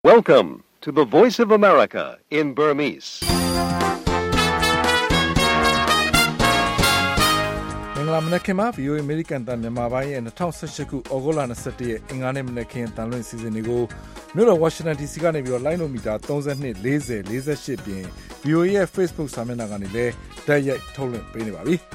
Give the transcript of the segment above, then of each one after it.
Welcome to the Voice of America in Burmese. မင်္ဂလာမနက်ခင်းပါ VOA American တန်မြန်မာပိုင်းရဲ့2018ခုဩဂုတ်လ22ရက်အင်္ဂါနေ့မနက်ခင်းတန်လွင့်စီစဉ်တွေကိုမြို့တော် Washington DC ကနေပြီးတော့လိုင်းနိုမီတာ32 40 48ပြင် VOA ရဲ့ Facebook စာမျက်နှာကနေလည်းတိုက်ရိုက်ထုတ်လွှင့်ပေးနေပါပြီ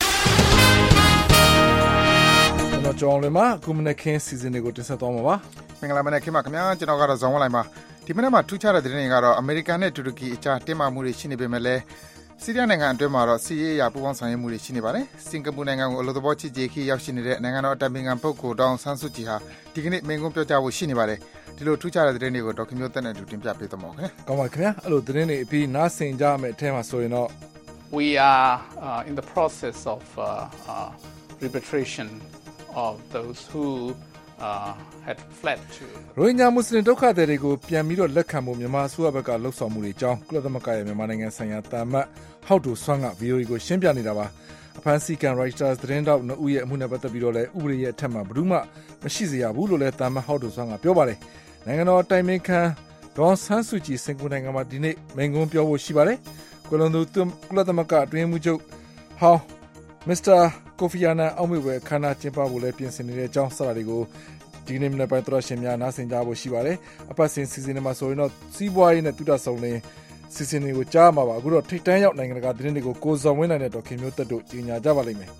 ။ကျွန်တော်ကြောင်းလည်းမှာအခုမနက်ခင်းစီစဉ်တွေကိုတင်ဆက်သွားမှာပါ။မင်္ဂလာမနက်ခင်းပါခင်ဗျာကျွန်တော်ကတော့ဇောင်းဝလိုင်းပါဒီမနေ့မှာထူးခြားတဲ့သတင်းတွေကတော့အမေရိကန်နဲ့တူရကီအကြားတင်းမာမှုတွေရှိနေပေမဲ့လည်းဆီးရီးယားနိုင်ငံအတွင်းမှာတော့စီးရေးရာပူးပေါင်းဆောင်ရွက်မှုတွေရှိနေပါတယ်။စင်ကာပူနိုင်ငံကိုအလို့သဘောချစ်ကြည်ခီရောက်ရှိနေတဲ့နိုင်ငံတော်အတိုင်ပင်ခံပုဂ္ဂိုလ်ဒေါအောင်ဆန်းစုကြည်ဟာဒီကနေ့မိန့်ခွန်းပြောကြားဖို့ရှိနေပါတယ်။ဒီလိုထူးခြားတဲ့သတင်းတွေကိုဒေါက်ခင်မျိုးသက်နဲ့တူတင်ပြပေးသွားမှာခင်ဗျ။ကောင်းပါခင်ဗျာ။အဲ့လိုသတင်းတွေအပြီးနားဆင်ကြမယ့်အထက်မှာဆိုရင်တော့ We are in the process of repatriation of those who had fled to ရိုဟင်ဂျာမွတ်စလင်ဒုက္ခသည်တွေကိုပြန်ပြီးတော့လက်ခံဖို့မြန်မာအစိုးရဘက်ကလှုပ်ဆောင်မှုတွေအကြောင်းကုလသမဂ္ဂရဲ့မြန်မာနိုင်ငံဆိုင်ရာတာမတ်ဟောက်တူဆွမ်းက VOA ကိုရှင်းပြနေတာပါအဖန်စီကန် Reuters သတင်းတောက်နှုတ်ရဲ့အမှုနဲ့ပတ်သက်ပြီးတော့လည်းဥပဒေရဲ့အထက်မှာဘယ်သူမှမရှိစေရဘူးလို့လည်းတာမတ်ဟောက်တူဆွမ်းကပြောပါတယ်နိုင်ငံတော်တိုင်ပင်ခံဒေါ်ဆန်းစုကြည်စင်ကာပူနိုင်ငံမှာဒီနေ့မိန့်ခွန်းပြောဖို့ရှိပါတယ်ကုလသမဂ္ဂအတွင်းမှုချုပ်ဟောင်းမစ္စတာကိုဖီအာနန်အောက်မေ့ပွဲခမ်းနားကျင်းပဖို့လည်းပြင်ဆင်နေတဲ့အကြောင်းစတာတွေကိုဒီနေ့မနေ့ပိုင်းသရရှင်များနားဆင်ကြဖို့ရှိပါတယ်အပတ်စဉ်စီစဉ်တွေမှာဆိုရင်တော့စီးပွားရေးနဲ့တူတာဆောင်လင်းစီစဉ်တွေကိုကြားမှာပါအခုတော့ထိတ်တန်းရောက်နိုင်ငံတကာသတင်းတွေကိုကိုဇော်ဝင်းနိုင်တဲ့ဒေါက်ခင်မျိုးသက်တို့ကြီးညာကြပါလိမ့်မယ်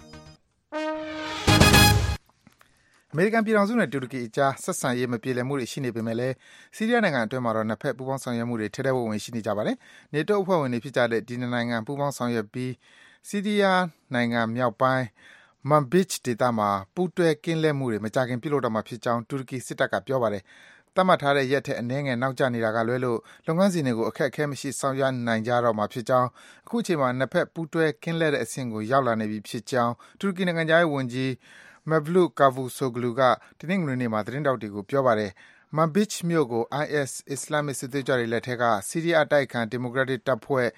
အမေရိကန်ပြည်ထောင်စုနဲ့တူရကီအကြားဆက်ဆံရေးမပြေလည်မှုတွေရှိနေပေမဲ့လည်းဆီးရီးယားနိုင်ငံအတွင်းမှာတော့နှစ်ဖက်ပူးပေါင်းဆောင်ရွက်မှုတွေထဲထဲဝင်ဝင်ရှိနေကြပါတယ်။နေတိုးအဖွဲ့ဝင်တွေဖြစ်ကြတဲ့ဒီနိုင်ငံပူးပေါင်းဆောင်ရွက်ပြီးဆီးရီးယားနိုင်ငံမြောက်ပိုင်းManbij ဒေသမှာပူးတွဲကင်းလှည့်မှုတွေမကြာခင်ပြုလုပ်တော့မှာဖြစ်ကြောင်းတူရကီစစ်တပ်ကပြောပါတယ်။သတ်မှတ်ထားတဲ့ရက်ထက်အနည်းငယ်နောက်ကျနေတာကလွဲလို့လုပ်ငန်းစဉ်တွေကိုအခက်အခဲမရှိဆောင်ရွက်နိုင်ကြတော့မှာဖြစ်ကြောင်းအခုချိန်မှာနှစ်ဖက်ပူးတွဲကင်းလှည့်တဲ့အဆင့်ကိုရောက်လာနေပြီဖြစ်ကြောင်းတူရကီနိုင်ငံသားရေးဝန်ကြီး Mevlut Cavusoglu ကတနင်္ဂနွေနေ့မှာသတင်းတောက်တွေကိုပြောပါတယ်။ Manbij မြို့ကို IS အစ္စလာမ်စစ်သွေးကြွတွေလက်ထက်ကဆီးရီးယားအတိုက်အခံဒီမိုကရက်တစ်တပ်ဖွဲ့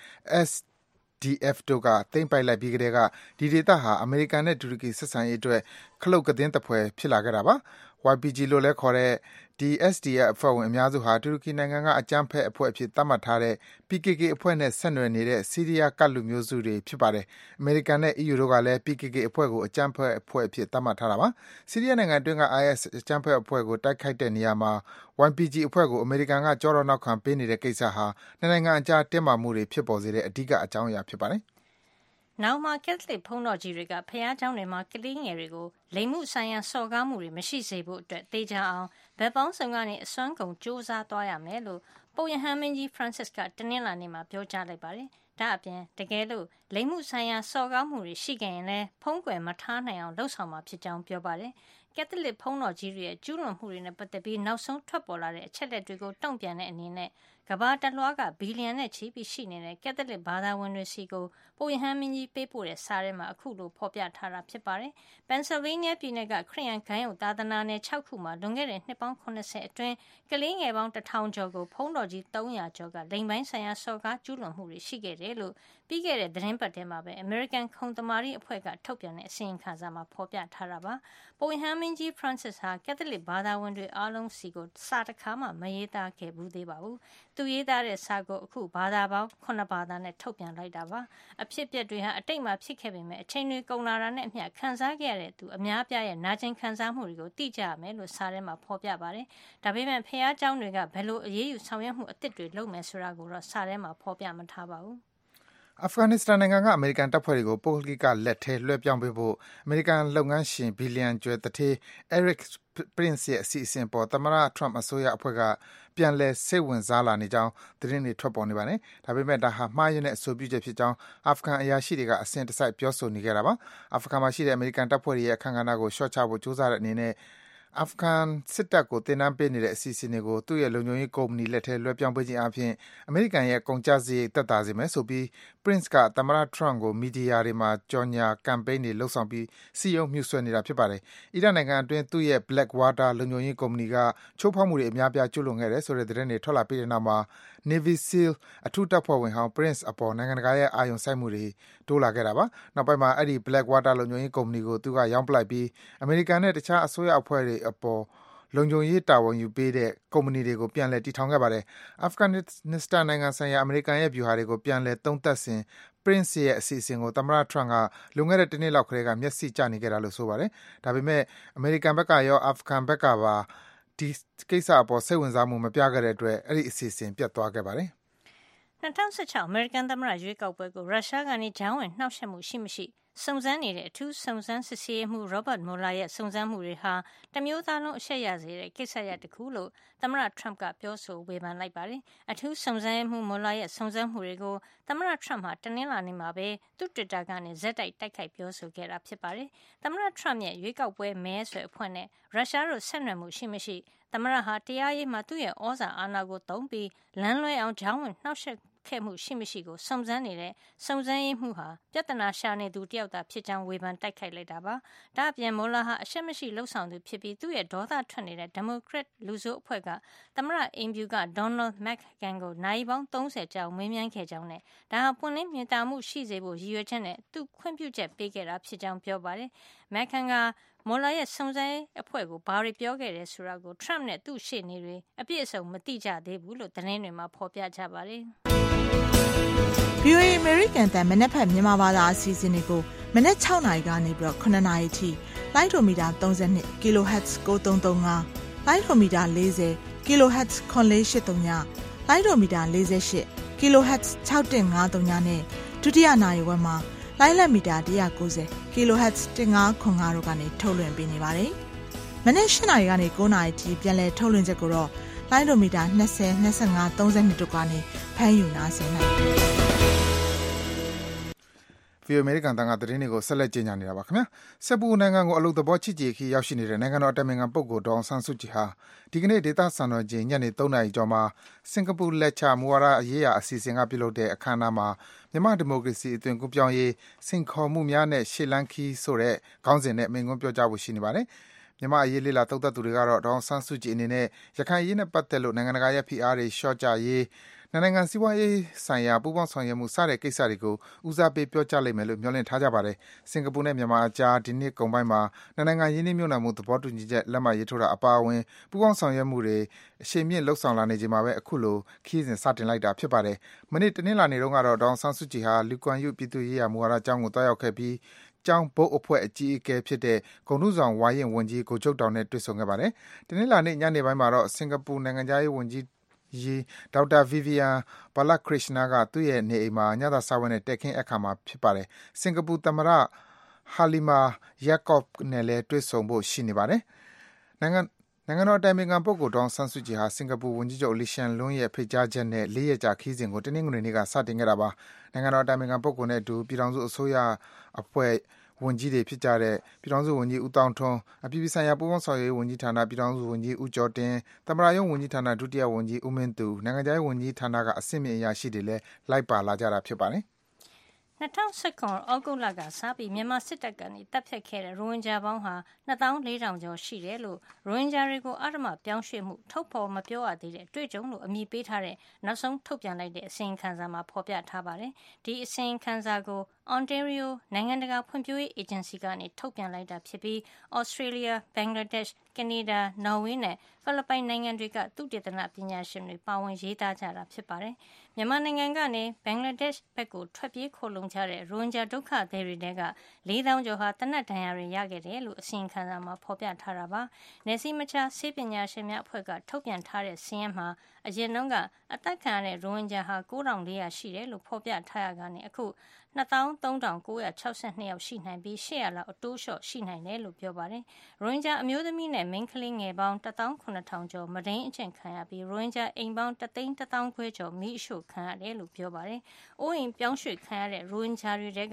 SDF တို့ကသိမ်းပိုက်လိုက်ပြီးကတည်းကဒီဒေသဟာအမေရိကန်နဲ့တူရကီဆက်ဆံရေးအတွက်ခလုတ်ကသင်းသဖွယ်ဖြစ်လာခဲ့တာပါ။ YPG လို့လည်းခေါ်တဲ့ဒီ SDF အဖွဲ့ဝင်အများစုဟာတူရကီနိုင်ငံကအကြမ်းဖက်အဖွဲ့အဖြစ်သတ်မှတ်ထားတဲ့ PKK အဖွဲ့နဲ့ဆက်နွယ်နေတဲ့ဆီးရီးယားကတ်လူမျိုးစုတွေဖြစ်ပါတယ်။အမေရိကန်နဲ့ EU တို့ကလည်း PKK အဖွဲ့ကိုအကြမ်းဖက်အဖွဲ့အဖြစ်သတ်မှတ်ထားတာပါ။ဆီးရီးယားနိုင်ငံအတွင်းက IS အကြမ်းဖက်အဖွဲ့ကိုတိုက်ခိုက်တဲ့နေရာမှာ YPG အဖွဲ့ကိုအမေရိကန်ကကြောတော်နောက်ခံပေးနေတဲ့ကိစ္စဟာနှစ်နိုင်ငံအကြားတင်းမာမှုတွေဖြစ်ပေါ်စေတဲ့အဓိကအကြောင်းအရာဖြစ်ပါတယ်။နောက်မှာကက်သလစ်ဘုန်းတော်ကြီးတွေကဖျားเจ้าတွေမှာကလေးငယ်တွေကိုလိင်မှုဆိုင်ရာစော်ကားမှုတွေမရှိစေဖို့အတွက်တေချာအောင်ဗက်ပေါင်းစုံကနေအစွမ်းကုန်စူးစမ်းသွားရမယ်လို့ပုပ်ရဟန်းမင်းကြီး Francis ကတနင်္လာနေ့မှာပြောကြားလိုက်ပါတယ်။ဒါအပြင်တကယ်လို့လိင်မှုဆိုင်ရာစော်ကားမှုတွေရှိခဲ့ရင်လည်းဖုံးကွယ်မထားနိုင်အောင်လှုံ့ဆော်မှာဖြစ်ကြောင်းပြောပါတယ်။ကက်သလစ်ဘုန်းတော်ကြီးတွေရဲ့ကျူးလွန်မှုတွေနဲ့ပတ်သက်ပြီးနောက်ဆုံးထွက်ပေါ်လာတဲ့အချက်လက်တွေကိုတုံ့ပြန်တဲ့အနေနဲ့ကမ္ဘာတလွှားကဘီလီယံနဲ့ချီပြီးရှိနေတဲ့ကက်သလစ်ဘာသာဝင်တွေစီကိုပုပ်ရဟန်းမင်းကြီးပေးပို့တဲ့စာထဲမှာအခုလိုဖော်ပြထားတာဖြစ်ပါတယ်။ Pennsylvania ပြည်နယ်ကခရစ်ယာန်ဂိုဏ်းအုပ်သာသနာနယ်6ခုမှာလွန်ခဲ့တဲ့နှစ်ပေါင်း80အတွင်းကလေးငယ်ပေါင်း1000ကျော်ကိုဘုန်းတော်ကြီး300ကျော်ကလိင်ပိုင်းဆိုင်ရာစော်ကားကျူးလွန်မှုတွေရှိခဲ့တယ်လို့ပြီးခဲ့တဲ့သတင်းပတ်ထဲမှာပဲ American ခုံသမာဓိအဖွဲ့ကထုတ်ပြန်တဲ့အစီရင်ခံစာမှာဖော်ပြထားတာပါ။ပုပ်ရဟန်းမင်းကြီး Francis ဟာကက်သလစ်ဘာသာဝင်တွေအားလုံးစီကိုစာတစ်ခါမှမရေးသားခဲ့ဘူးသေးပါဘူး။သူရေးသားတဲ့စာကိုအခုဘာသာပေါင်း9ဘာသာနဲ့ထုတ်ပြန်လိုက်တာပါ။အဖြစ်အပျက်တွေဟာအတိတ်မှာဖြစ်ခဲ့ပေမဲ့အချိန်တွေကုန်လာတာနဲ့အမျှခံစားခဲ့ရတဲ့သူအများပြားရဲ့နာကျင်ခံစားမှုတွေကိုသိကြရမယ်လို့စာထဲမှာဖော်ပြပါတယ်။ဒါပေမဲ့ဖျားเจ้าတွေကဘယ်လိုအရေးယူဆောင်ရွက်မှုအသစ်တွေလုပ်မယ်ဆိုတာကိုတော့စာထဲမှာဖော်ပြမထားပါဘူး။အာဖဂန်နစ္စတန်နိုင်ငံကအမေရိကန်တပ်ဖွဲ့တွေကိုပုဂ္ဂလိကလက်ထဲလွှဲပြောင်းပေးဖို့အမေရိကန်လုပ်ငန်းရှင်ဘီလီယံကျွဲတထေး Eric Prince ရဲ့အစီအစဉ်ပေါ်သမ္မတ Trump အစိုးရအဖွဲ့ကပြန်လည်စိတ်ဝင်စားလာနေကြောင်းသတင်းတွေထွက်ပေါ်နေပါတယ်။ဒါပေမဲ့ဒါဟာမှားယွင်းတဲ့အဆိုပြုချက်ဖြစ်ကြောင်းအာဖဂန်အရာရှိတွေကအစဉ်တစိုက်ပြောဆိုနေကြတာပါ။အာဖဂန်မှာရှိတဲ့အမေရိကန်တပ်ဖွဲ့တွေရဲ့အခမ်းအနားကိုရှော့ချဖို့ကြိုးစားတဲ့အနေနဲ့အာဖဂန်စစ်တပ်ကိုတင်နန်းပေးနေတဲ့အစီအစဉ်တွေကိုသူ့ရဲ့လုံခြုံရေးကုမ္ပဏီလက်ထဲလွှဲပြောင်းပေးခြင်းအပြင်အမေရိကန်ရဲ့ကုန်ကျစရိတ်သက်သာစေမယ်ဆိုပြီး Prince ကသမ္မတ Trump ကိုမီဒီယာတွေမှာကြော်ညာကမ်ပိန်းတွေလုပ်ဆောင်ပြီးစည်းရုံးမြှုဆွဲနေတာဖြစ်ပါတယ်။အီရတ်နိုင်ငံအတွင်းသူ့ရဲ့ Blackwater လုံခြုံရေးကုမ္ပဏီကချိုးဖောက်မှုတွေအများပြားကျူးလွန်ခဲ့တယ်ဆိုတဲ့သတင်းတွေထွက်လာပြီးတဲ့နောက်မှာ Navy SEAL အထူးတပ်ဖွဲ့ဝင်ဟောင်း Prince အပေါ်နိုင်ငံတကာရဲ့အာရုံစိုက်မှုတွေတိုးလာခဲ့တာပါ။နောက်ပိုင်းမှာအဲဒီ Blackwater လုံခြုံရေးကုမ္ပဏီကိုသူကရောင်းပလိုက်ပြီးအမေရိကန်နဲ့တခြားအစိုးရအဖွဲ့တွေအပေါ်လုံခြုံရေးတာဝန်ယူပေးတဲ့ကုမ္ပဏီတွေကိုပြန်လည်တည်ထောင်ခဲ့ပါတယ်။ အာဖဂန်နစ္စတန်နိုင်ငံဆိုင်ရာအမေရိကန်ရဲ့ဗျူဟာတွေကိုပြန်လည်သုံးသပ်စဉ် Prince ရဲ့အစီအစဉ်ကို သမ္မတ Trump ကလွန်ခဲ့တဲ့တနှစ်လောက်ကတည်းကမျက်စိကျနေခဲ့တာလို့ဆိုပါတယ်။ဒါပေမဲ့အမေရိကန်ဘက်ကရောအာဖဂန်ဘက်ကပါဒီကိစ္စအပေါ်စိတ်ဝင်စားမှုမပြခဲ့တဲ့အတွက်အဲဒီအစီအစဉ်ပျက်သွားခဲ့ပါတယ်။ 2016အမေရိကန်သမ္မတရွေးကောက်ပွဲကိုရုရှားကနေကြားဝင်နှောက်ယှက်မှုရှိမရှိစုံစမ်းနေတဲ့အထူးစုံစမ်းစစ်ဆေးရေးမှူး Robert Mueller ရဲ့စုံစမ်းမှုတွေဟာတမျိုးသားလုံးအရှက်ရစေတဲ့ကိစ္စရပ်တစ်ခုလို့သမ္မတ Trump ကပြောဆိုဝေဖန်လိုက်ပါတယ်။အထူးစုံစမ်းရေးမှူး Mueller ရဲ့စုံစမ်းမှုတွေကိုသမ္မတ Trump ဟာတနင်္လာနေ့မှာပဲသူ့ Twitter ကနေဇက်တိုက်ခိုက်ပြောဆိုခဲ့တာဖြစ်ပါတယ်။သမ္မတ Trump ရဲ့ရွေးကောက်ပွဲမဲဆွယ်အဖွဲ့နဲ့ရုရှားတို့ဆက်နွယ်မှုရှိမရှိသမ္မတဟာတရားရေးမှာသူ့ရဲ့ဩဇာအာဏာကိုသုံးပြီးလမ်းလွဲအောင်ကြားဝင်နှောက်ယှက်ခဲ့မှုရှိမရှိကိုစုံစမ်းနေတဲ့စုံစမ်းရေးမှူးဟာပြဿနာရှာနေသူတယောက်သာဖြစ်ကြောင်းဝေဖန်တိုက်ခိုက်လိုက်တာပါ။ဒါ့အပြင်မိုလာဟာအရှက်မရှိလှုပ်ဆောင်သူဖြစ်ပြီးသူ့ရဲ့ဒေါသထွက်နေတဲ့ဒီမိုကရက်လူဆိုးအဖွဲ့ကသမ္မတအိမ်ဖြူက Donald McGahn ကိုနိုင်ပေါင်း30ကြာမေးမြန်းခဲ့ကြောင်းနဲ့ဒါဟာပွင့်လင်းမြင်သာမှုရှိစေဖို့ရည်ရွယ်ချက်နဲ့သူခွင့်ပြုချက်ပေးခဲ့တာဖြစ်ကြောင်းပြောပါတယ်။ McGahn ကမိုလာရဲ့စုံစမ်းရေးအဖွဲ့ကိုဘာတွေပြောခဲ့တယ်ဆိုတာကို Trump နဲ့သူ့ရှေ့နေတွေအပြည့်အစုံမသိကြသေးဘူးလို့သတင်းတွေမှာဖော်ပြကြပါတယ်။ VOA American တန်မနက်ဖက်မြန်မာဘာသာအစီအစဉ်တွေကိုမနက်6နာရီကနေပြီးတော့9နာရီထိလိုင်းဒိုမီတာ32 kHz 9335လိုင်းဒိုမီတာ40 kHz 9483ညလိုင်းဒိုမီတာ48 kHz 6153နဲ့ဒုတိယနာရီဝက်မှာလိုင်းလက်မီတာ190 kHz 1505တို့ကနေထုတ်လွှင့်ပေးနေပါတယ်။မနက်8နာရီကနေ9နာရီထိပြန်လည်ထုတ်လွှင့်ချက်ကိုတော့လိုင်းဒိုမီတာ20 25 32တို့ကနေဖမ်းယူနားဆင်နိုင်ပါတယ်။ VOA American တန်ကသတင်းတွေကိုဆက်လက်ကြေညာနေတာပါခင်ဗျာ။စက်ပူနိုင်ငံကိုအလုပ်သဘောချစ်ကြည်ခီရောက်ရှိနေတဲ့နိုင်ငံတော်အတိုင်ပင်ခံပုဂ္ဂိုလ်ဒေါအောင်ဆန်းစုကြည်ဟာဒီကနေ့ဒေသစံတော်ချိန်ညနေ3နာရီကျော်မှာစင်ကာပူလက်ချာမူဝါဒရေးရာအစီအစဉ်ကပြုလုပ်တဲ့အခမ်းအနားမှာမြန်မာဒီမိုကရေစီအသွင်ကူးပြောင်းရေးစိန်ခေါ်မှုများနဲ့ရှေ့လန်းခီးဆိုတဲ့ခေါင်းစဉ်နဲ့မိန့်ခွန်းပြောကြားဖို့ရှိနေပါတယ်။မြန်မာအရေးလေ့လာသုံးသပ်သူတွေကတော့ဒေါအောင်ဆန်းစုကြည်အနေနဲ့ရခိုင်အရေးနဲ့ပတ်သက်လို့နိုင်ငံတကာရဲ့ဖိအားတွေလျှော့ချရေးနိုင်ငံစီးပွားရေးဆိုင်ရာပူးပေါင်းဆောင်ရွက်မှုစတဲ့ကိစ္စတွေကိုဦးစားပေးပြောကြားလိမ့်မယ်လို့မျှော်လင့်ထားကြပါတယ်။စင်ကာပူနဲ့မြန်မာအကြားဒီနှစ်ကုန်ပိုင်းမှာနိုင်ငံရင်းနှီးမြှုပ်နှံမှုသဘောတူညီချက်လက်မှတ်ရေးထိုးတာအပါအဝင်ပူးပေါင်းဆောင်ရွက်မှုတွေအရှိန်မြင့်လှုပ်ဆောင်လာနေချိန်မှာပဲအခုလိုခရီးစဉ်စတင်လိုက်တာဖြစ်ပါတယ်။မနေ့တနင်္လာနေ့တုန်းကတော့ဒေါအောင်ဆန်းစုကြည်ဟာလူကွမ်ယုပြည်သူ့ရေးရာမူဝါဒကျောင်းကိုတွားရောက်ခဲ့ပြီးကျောင်းဘုတ်အဖွဲ့အကြီးအကဲဖြစ်တဲ့ဂုဏ်ထူးဆောင်ဝါရင့်ဝန်ကြီးကိုချုပ်တောင်နဲ့တွေ့ဆုံခဲ့ပါတယ်။တနင်္လာနေ့ညနေပိုင်းမှာတော့စင်ကာပူနိုင်ငံသားရေးဝန်ကြီးဒေါက်တာ Vivian Balakrishnan ကသူ့ရဲ့နေအိမ်မှာညသာစားပွဲနဲ့တက်ခင်းအခါမှာဖြစ်ပါတယ်။စင်ကာပူသမ္မတ Halimah Yacob နဲ့လည်းတွေ့ဆုံဖို့ရှိနေပါတယ်။နိုင်ငံတော်အတိုင်ပင်ခံပုဂ္ဂိုလ်ဒေါအောင်ဆန်းစုကြည်ဟာစင်ကာပူဝန်ကြီးချုပ်လီရှန်လွန်းရဲ့ဖိတ်ကြားချက်နဲ့4ရက်ကြာခရီးစဉ်ကိုတနင်္ဂနွေနေ့ကစတင်ခဲ့တာပါ။နိုင်ငံတော်အတိုင်ပင်ခံပုဂ္ဂိုလ်နဲ့အတူပြည်ထောင်စုအစိုးရအဖွဲ့ဝန်ကြီးတွေဖြစ်ကြတဲ့ပြည်ထောင်စုဝန်ကြီးဦးသောင်းထွန်းအပြည်ပြည်ဆိုင်ရာပူးပေါင်းဆောင်ရွက်ရေးဝန်ကြီးဌာနပြည်ထောင်စုဝန်ကြီးဦးကျော်တင်သမ္မတရုံးဝန်ကြီးဌာနဒုတိယဝန်ကြီးဦးမင်းသူနိုင်ငံခြားရေးဝန်ကြီးဌာနကအဆင့်မြင့်အရာရှိတွေလည်းလိုက်ပါလာကြတာဖြစ်ပါတယ် 2019 ဩဂုတ်လကစပြီးမြန်မာစစ်တပ်ကနေတပ်ဖြတ်ခဲ့တဲ့ရိုဟင်ဂျာပေါင်းဟာ24,000ကျော်ရှိတယ်လို့ရိုဟင်ဂျာတွေကိုအဓမ္မပြောင်းရွှေ့မှုထုတ်ဖော်မပြောရသေးတဲ့တွေ့ကြုံလို့အမည်ပေးထားတဲ့နောက်ဆုံးထုတ်ပြန်လိုက်တဲ့အစီရင်ခံစာမှာဖော်ပြထားပါတယ်။ဒီအစီရင်ခံစာကို Ontario နိုင်ငံတကာဖွံ့ဖြိုးရေးအေဂျင်စီကနေထုတ်ပြန်လိုက်တာဖြစ်ပြီး Australia, Bangladesh, Canada, Norway နဲ့ဖိလစ်ပိုင်နိုင်ငံတွေကသုတေသနပညာရှင်တွေပါဝင်ရေးသားကြတာဖြစ်ပါတယ်။မြန်မာနိုင်ငံကနေဘင်္ဂလားဒေ့ရှ်ဘက်ကိုထွက်ပြေးခိုလုံကြတဲ့ရိုဟင်ဂျာဒုက္ခသည်တွေက4,000ကျော်ဟာတနက်ဒဏ်ရာတွေရခဲ့တယ်လို့အစီရင်ခံစာမှာဖော်ပြထားတာပါ။နယ်စည်းမခြားဆေးပညာရှင်များအဖွဲ့ကထုတ်ပြန်ထားတဲ့စာရင်းမှာအရင်တုန်းကအသက်ခံရတဲ့ရိုဟင်ဂျာဟာ9,400ရှိတယ်လို့ဖော်ပြထားရကနေအခု23,962 ယောက်ရှိနိုင်ပြီး800လောက်အတိုးလျှော့ရှိနိုင်တယ်လို့ပြောပါတယ်။ရိုဟင်ဂျာအမျိုးသမီးနဲ့မိန်းကလေးငယ်ပေါင်း17,000ကျော်မဒိန်းအကျင့်ခံရပြီးရိုဟင်ဂျာအိမ်ပေါင်း1,100,000ခွဲကျော်မိအရှို့ခံရတယ်လို့ပြောပါတယ်။အိုးအိမ်ပြောင်းရွှေ့ခံရတဲ့ရိုဟင်ဂျာတွေက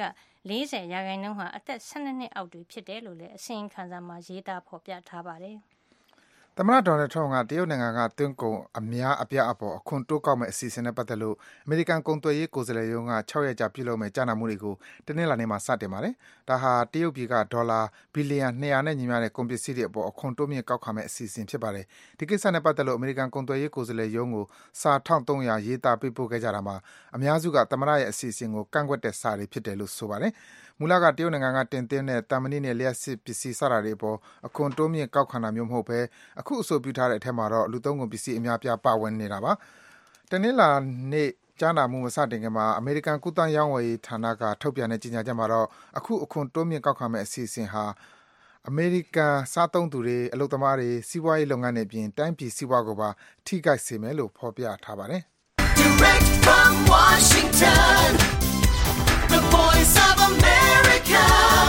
40%ဟာအသက်12နှစ်အောက်တွေဖြစ်တယ်လို့လည်းအစီရင်ခံစာမှာရေးသားဖော်ပြထားပါတယ်။သမ္မတဒေါ်နယ်ထရမ့်ကတရုတ်နိုင်ငံကသွင်းကုန်အများအပြားအပေါ်အခွန်တိုးကောက်မဲ့အစီအစဉ်နဲ့ပတ်သက်လို့အမေရိကန်ကုန်သွယ်ရေးကိုယ်စားလှယ်ရုံးက6ရက်ကြာပြုလုပ်မဲ့ကြားနာမှုတွေကိုတနင်္လာနေ့မှာစတင်ပါတယ်။ဒါဟာတရုတ်ပြည်ကဒေါ်လာဘီလီယံ200နဲ့ညီမျှတဲ့ကုန်ပစ္စည်းတွေအပေါ်အခွန်တိုးမြင့်ကောက်ခံမဲ့အစီအစဉ်ဖြစ်ပါတယ်။ဒီကိစ္စနဲ့ပတ်သက်လို့အမေရိကန်ကုန်သွယ်ရေးကိုယ်စားလှယ်ရုံးကိုစာ1300ရေးသားပေးပို့ခဲ့ကြတာမှာအများစုကသမ္မတရဲ့အစီအစဉ်ကိုကန့်ကွက်တဲ့စာတွေဖြစ်တယ်လို့ဆိုပါတယ်။မူလကတရုတ်နိုင်ငံကတင်သွင်းတဲ့တံမဏိနဲ့လျှပ်စစ်ပစ္စည်းစတာတွေအပေါ်အခွန်တိုးမြင့်ကောက်ခံတာမျိုးမဟုတ်ဘဲအခုအဆိုပြုထားတဲ့အထက်မှာတော့လူသုံးကုန်ပစ္စည်းအများအပြားပါဝင်နေတာပါတနင်္လာနေ့ကြားနာမှုမစတင်ခင်မှာအမေရိကန်ကုသရေးဝန်ကြီးဌာနကထုတ်ပြန်တဲ့ကြေညာချက်မှာတော့အခုအခွန်တိုးမြင့်ကောက်ခံမဲ့အစီအစဉ်ဟာအမေရိကန်စားသုံးသူတွေအလုပ်သမားတွေစီးပွားရေးလုပ်ငန်းတွေအပြင်တိုင်းပြည်စီးပွားကိုပါထိခိုက်စေမယ်လို့ဖော်ပြထားပါတယ် Direct from Washington The Voice of America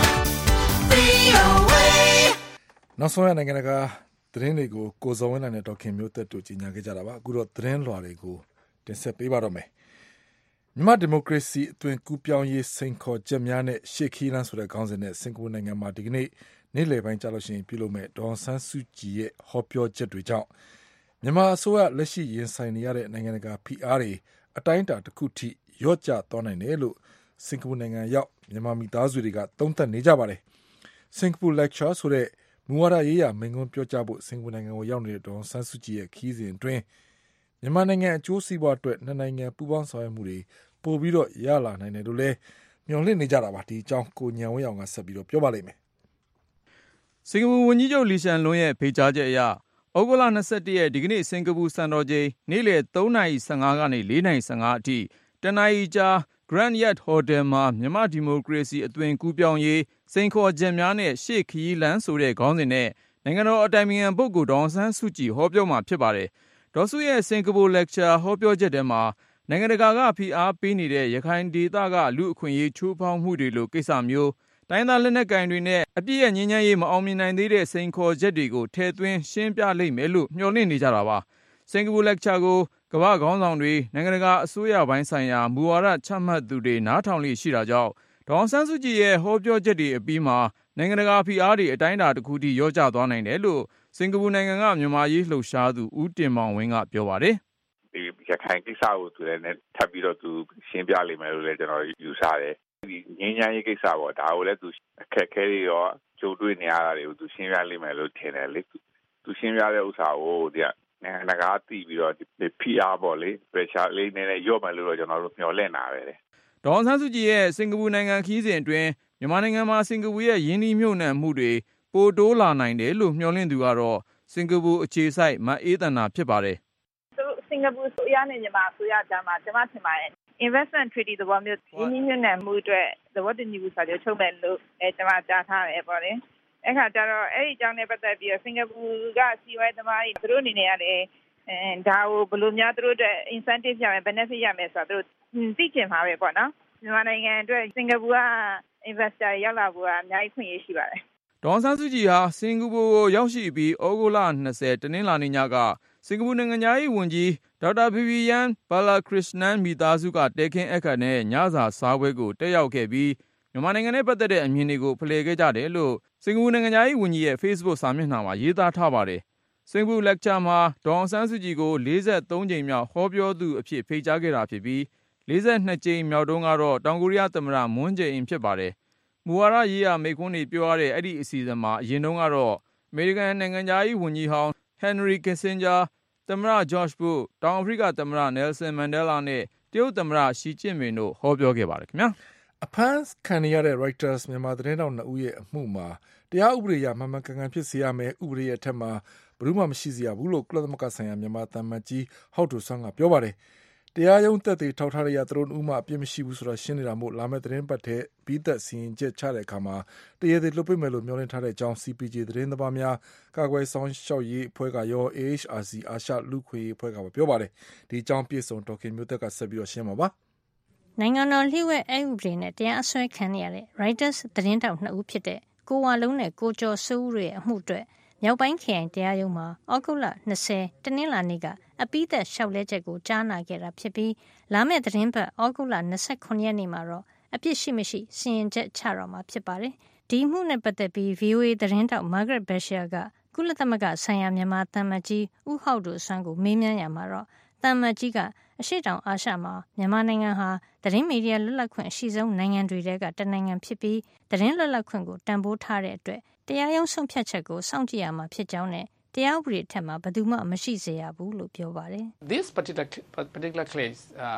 VOA နောက်ဆုံးရနိုင်ငံကသတင်းတွေကိုကိုစောဝင်းနိုင်နဲ့ဒေါက်ခင်မျိုးသက်တို့ကြီးညာခဲ့ကြတာပါအခုတော့သတင်းလွှာတွေကိုတင်ဆက်ပေးပါတော့မယ်မြန်မာဒီမိုကရေစီအသွင်ကူးပြောင်းရေးစိန်ခေါ်ချက်များနဲ့ရှေ့ခီးလန်းဆိုတဲ့ခေါင်းစဉ်နဲ့စင်ကာပူနိုင်ငံမှာဒီကနေ့နေ့လယ်ပိုင်းကြာလို့ရှိရင်ပြုလုပ်မဲ့ဒေါ်ဆန်းစုကြည်ရဲ့ဟောပြောချက်တွေကြောင့်မြန်မာအစိုးရလက်ရှိရင်ဆိုင်နေရတဲ့နိုင်ငံတကာဖိအားတွေအတိုင်းအတာတစ်ခုထိရော့ကျသွားနိုင်တယ်လို့စင်ကာပူနိုင်ငံရောက်မြန်မာမိသားစုတွေကသုံးသပ်နေကြပါတယ်စင်ကာပူ lecture ဆိုတဲ့မူဝါဒရေးရာမိန့်ခွန်းပြောကြားဖို့စင်ကာပူနိုင်ငံကိုရောက်နေတဲ့ဒေါ်ဆန်းစုကြည်ရဲ့ခီးစဉ်အတွင်းမြန်မာနိုင်ငံအကျိုးစီးပွားအတွက်နှစ်နိုင်ငံပူးပေါင်းဆောင်ရွက်မှုတွေပို့ပြီးတော့ရလာနိုင်တယ်လို့လည်းမျှော်လင့်နေကြတာပါဒီအကြောင်းကိုညံဝင်းအောင်ကဆက်ပြီးတော့ပြောပါလိမ့်မယ်စင်ကာပူဝန်ကြီးချုပ်လီရှန်လွန်းရဲ့ဖိတ်ကြားချက်အရဩဂုတ်လ21ရက်ဒီကနေ့စင်ကာပူစံတော်ချိန်နေ့လယ် 3:15 ကနေ 4:15 အထိတနင်္လာကြာ Grand Hyatt Hotel မှာမြန်မာဒီမိုကရေစီအသွင်ကူးပြောင်းရေးစိန်ခေါ်ချက်များနဲ့ရှေ့ခရီးလမ်းဆိုတဲ့ခေါင်းစဉ်နဲ့နိုင်ငံတော်အတိုင်ပင်ခံပုဂ္ဂိုလ်ဒေါ်အောင်ဆန်းစုကြည်ဟောပြောမှာဖြစ်ပါတယ်ဒေါ်စုရဲ့စင်ကာပူ lecture ဟောပြောချက်ထဲမှာနိုင်ငံတကာကဖိအားပေးနေတဲ့ရခိုင်ဒေသကလူအခွင့်အရေးချိုးဖောက်မှုတွေလိုကိစ္စမျိုးတိုင်းသားလက်နက်ကိုင်တွေနဲ့အပြည့်ရဲ့ငြိမ်းချမ်းရေးမအောင်မြင်နိုင်သေးတဲ့စိန်ခေါ်ချက်တွေကိုထည့်သွင်းရှင်းပြလိမ့်မယ်လို့မျှော်လင့်နေကြတာပါစင်ကာပူ lecture ကိုကမ္ဘာခေါင်းဆောင်တွေနိုင်ငံတကာအစိုးရပိုင်းဆိုင်ရာမူဝါဒချမှတ်သူတွေနားထောင်လိရှိတာကြောင့်ဒေါ်အောင်ဆန်းစုကြည်ရဲ့ဟောပြောချက်တွေအပြီးမှာနိုင်ငံတကာဖိအားတွေအတိုင်းအတာတစ်ခုထိရောကျသွားနိုင်တယ်လို့စင်ကာပူနိုင်ငံကမြန်မာရေးလှုပ်ရှားသူဦးတင်မောင်ဝင်းကပြောပါတယ်ဒီရခိုင်ကိစ္စကိုသူလည်းထပ်ပြီးတော့သူရှင်းပြလိမ့်မယ်လို့လည်းကျွန်တော်ယူဆတယ်ဒီငင်းချမ်းရေးကိစ္စပေါ့ဒါကိုလည်းသူအခက်အခဲတွေရောကြုံတွေ့နေရတာတွေကိုသူရှင်းပြလိမ့်မယ်လို့ထင်တယ်လေသူရှင်းပြတဲ့ဥစ္စာကိုဒီနိုင်ငံတကာသိပြီးတော့ဒီ PR ပေါ့လေ pressure လေးနဲ့ရော့မယ်လို့တော့ကျွန်တော်တို့မျှော်လင့်တာပဲဒေါ်အောင်ဆန်းစုကြည်ရဲ့စင်ကာပူနိုင်ငံခီးစဉ်အတွင်းမြန်မာနိုင်ငံမှာစင်ကာပူရဲ့ယင်းနှိမ့်မြုပ်နှံမှုတွေပိုတိုးလာနိုင်တယ်လို့မျှော်လင့်သူကတော့စင်ကာပူအခြေစိုက်မအေးသန္တာဖြစ်ပါတယ်စင်ကာပူဆိုရနဲ့မြန်မာဆိုရကြားမှာကျွန်မထင်ပါတယ် investment treaty သဘောမျိုးယင်းနှိမ့်မြုပ်နှံမှုအတွက်သဘောတူညီမှုစာချုပ်ချုပ်မယ်လို့ကျွန်မကြားထားတယ်ပေါ့လေအဲ့ခါကျတော့အဲ့ဒီအကြောင်းနဲ့ပတ်သက်ပြီးစင်ကာပူကစီဝိုင်းသမားတွေသူတို့အနေနဲ့ရတယ်ဒါကိုဘယ်လိုများသူတို့အတွက် incentive ရမယ် benefit ရမယ်ဆိုတော့သူတို့သိချင်မှာပဲပေါ့နော်မြန်မာနိုင်ငံအတွက်စင်ကာပူက investor ရောက်လာဖို့ကအများကြီးခွင့်ရရှိပါတယ်ဒေါ်ဆန်းစုကြည်ဟာစင်ကာပူကိုရောက်ရှိပြီးဩဂုတ်လ20တနင်္လာနေ့ညကစင်ကာပူနိုင်ငံသားရေးဝန်ကြီးဒေါက်တာဗီဗီယန်ဘာလာခရစ်နန်မိသားစုကတဲခင်းအခက်နဲ့ညစာစားပွဲကိုတက်ရောက်ခဲ့ပြီးမြန်မာနိုင်ငံနဲ့ပတ်သက်တဲ့အမြင်တွေကိုဖလှယ်ခဲ့ကြတယ်လို့စင်ကာပူနိုင်ငံသားရေးဝန်ကြီးရဲ့ Facebook စာမျက်နှာမှာရေးသားထားပါတယ်စင်ကာပူ lecture မှာဒေါ်အောင်ဆန်းစုကြည်ကို43ကြိမ်မြောက်ဟောပြောသူအဖြစ်ဖိတ်ကြားခဲ့တာဖြစ်ပြီး42ကြိမ်မြောက်တုန်းကတော့တောင်ကိုရီးယားသမ္မတမွန်းဂျေအင်ဖြစ်ပါတယ်မူဝါဒရေးရာမိန့်ခွန်းတွေပြောရတဲ့အဲ့ဒီအစီအစဉ်မှာအရင်တုန်းကတော့အမေရိကန်နိုင်ငံသားရေးဝန်ကြီးဟောင်းဟန်နရီကစ်ဆင်ဂျာသမ္မတဂျော့ချ်ဘုရှ်တောင်အာဖရိကသမ္မတနယ်ဆန်မန်ဒဲလာနဲ့တရုတ်သမ္မတရှီကျင့်ပင်တို့ဟောပြောခဲ့ပါတယ်ခင်ဗျာအဖမ်းခံရတဲ့ Reuters မြန်မာသတင်းတောက်2ဦးရဲ့အမှုမှာတရားဥပဒေအရမှန်မှန်ကန်ကန်ဖြစ်စေရမယ်ဥပဒေရဲ့အထက်မှာဘယ်သူမှမရှိစေရဘူးလို့ကုလသမဂ္ဂဆိုင်ရာမြန်မာသံအမတ်ကြီးဟောက်ဒိုဆွမ်းကပြောပါတယ်တရားရုံးသက်သေထောက်ထားရသူတို့ဥမှအပြစ်မရှိဘူးဆိုတာရှင်းနေတာမို့လာမယ့်သတင်းပတ်တဲ့ပြီးသက်စီရင်ချက်ချတဲ့အခါမှာတရားသေလွှတ်ပေးမယ်လို့မျှော်လင့်ထားတဲ့အကြောင်း CPJ သတင်းသမားများကာကွယ်ဆောင်ရှောက်ရေးအဖွဲ့ကရော AHRC အာရှလူခွေအဖွဲ့ကပါပြောပါတယ်ဒီအကြောင်းပြည့်စုံဒေါက်ခင်မျိုးသက်ကဆက်ပြီးတော့ရှင်းပါပါနိုင်ငံတော်လှည့်ဝက်အဥပဒေနဲ့တရားအစွဲခံရတဲ့ Reuters သတင်းတောက်2ဦးဖြစ်တဲ့ကိုဝါလုံးနဲ့ကိုကျော်စိုးဦးရဲ့အမှုအတွက်မြောက်ပိုင်းခရိုင်တရားရုံးမှာဩဂုတ်လ20တနင်္လာနေ့ကအပိသက်လျှောက်လဲချက်ကိုကြားနာခဲ့တာဖြစ်ပြီးလာမယ့်သတင်းပတ်ဩဂုတ်လ29ရက်နေ့မှာတော့အပြစ်ရှိမရှိစီရင်ချက်ချတော့မှာဖြစ်ပါတယ်။ဒီမှုနဲ့ပတ်သက်ပြီး VOA သတင်းတောက် Margaret Bashir ကကုလသမဂ္ဂဆိုင်ရာမြန်မာသံအမတ်ကြီးဦးဟောက်ဒိုဆွမ်းကိုမေးမြန်းရမှာတော့သံအမတ်ကြီးကအရှေ့တောင်အာရှမှာမြန်မာနိုင်ငံဟာသတင်းမီဒီယာလွတ်လပ်ခွင့်အရှိဆုံးနိုင်ငံတွေထဲကတနိုင်ငံဖြစ်ပြီးသတင်းလွတ်လပ်ခွင့်ကိုတန်ဖိုးထားတဲ့အတွက်တရားရုံးဆုံးဖြတ်ချက်ကိုစောင့်ကြည့်ရမှာဖြစ်ကြောင်းနဲ့တရားဥပဒေထက်မှာဘယ်သူမှမရှိစေရဘူးလို့ပြောပါတယ် This particular case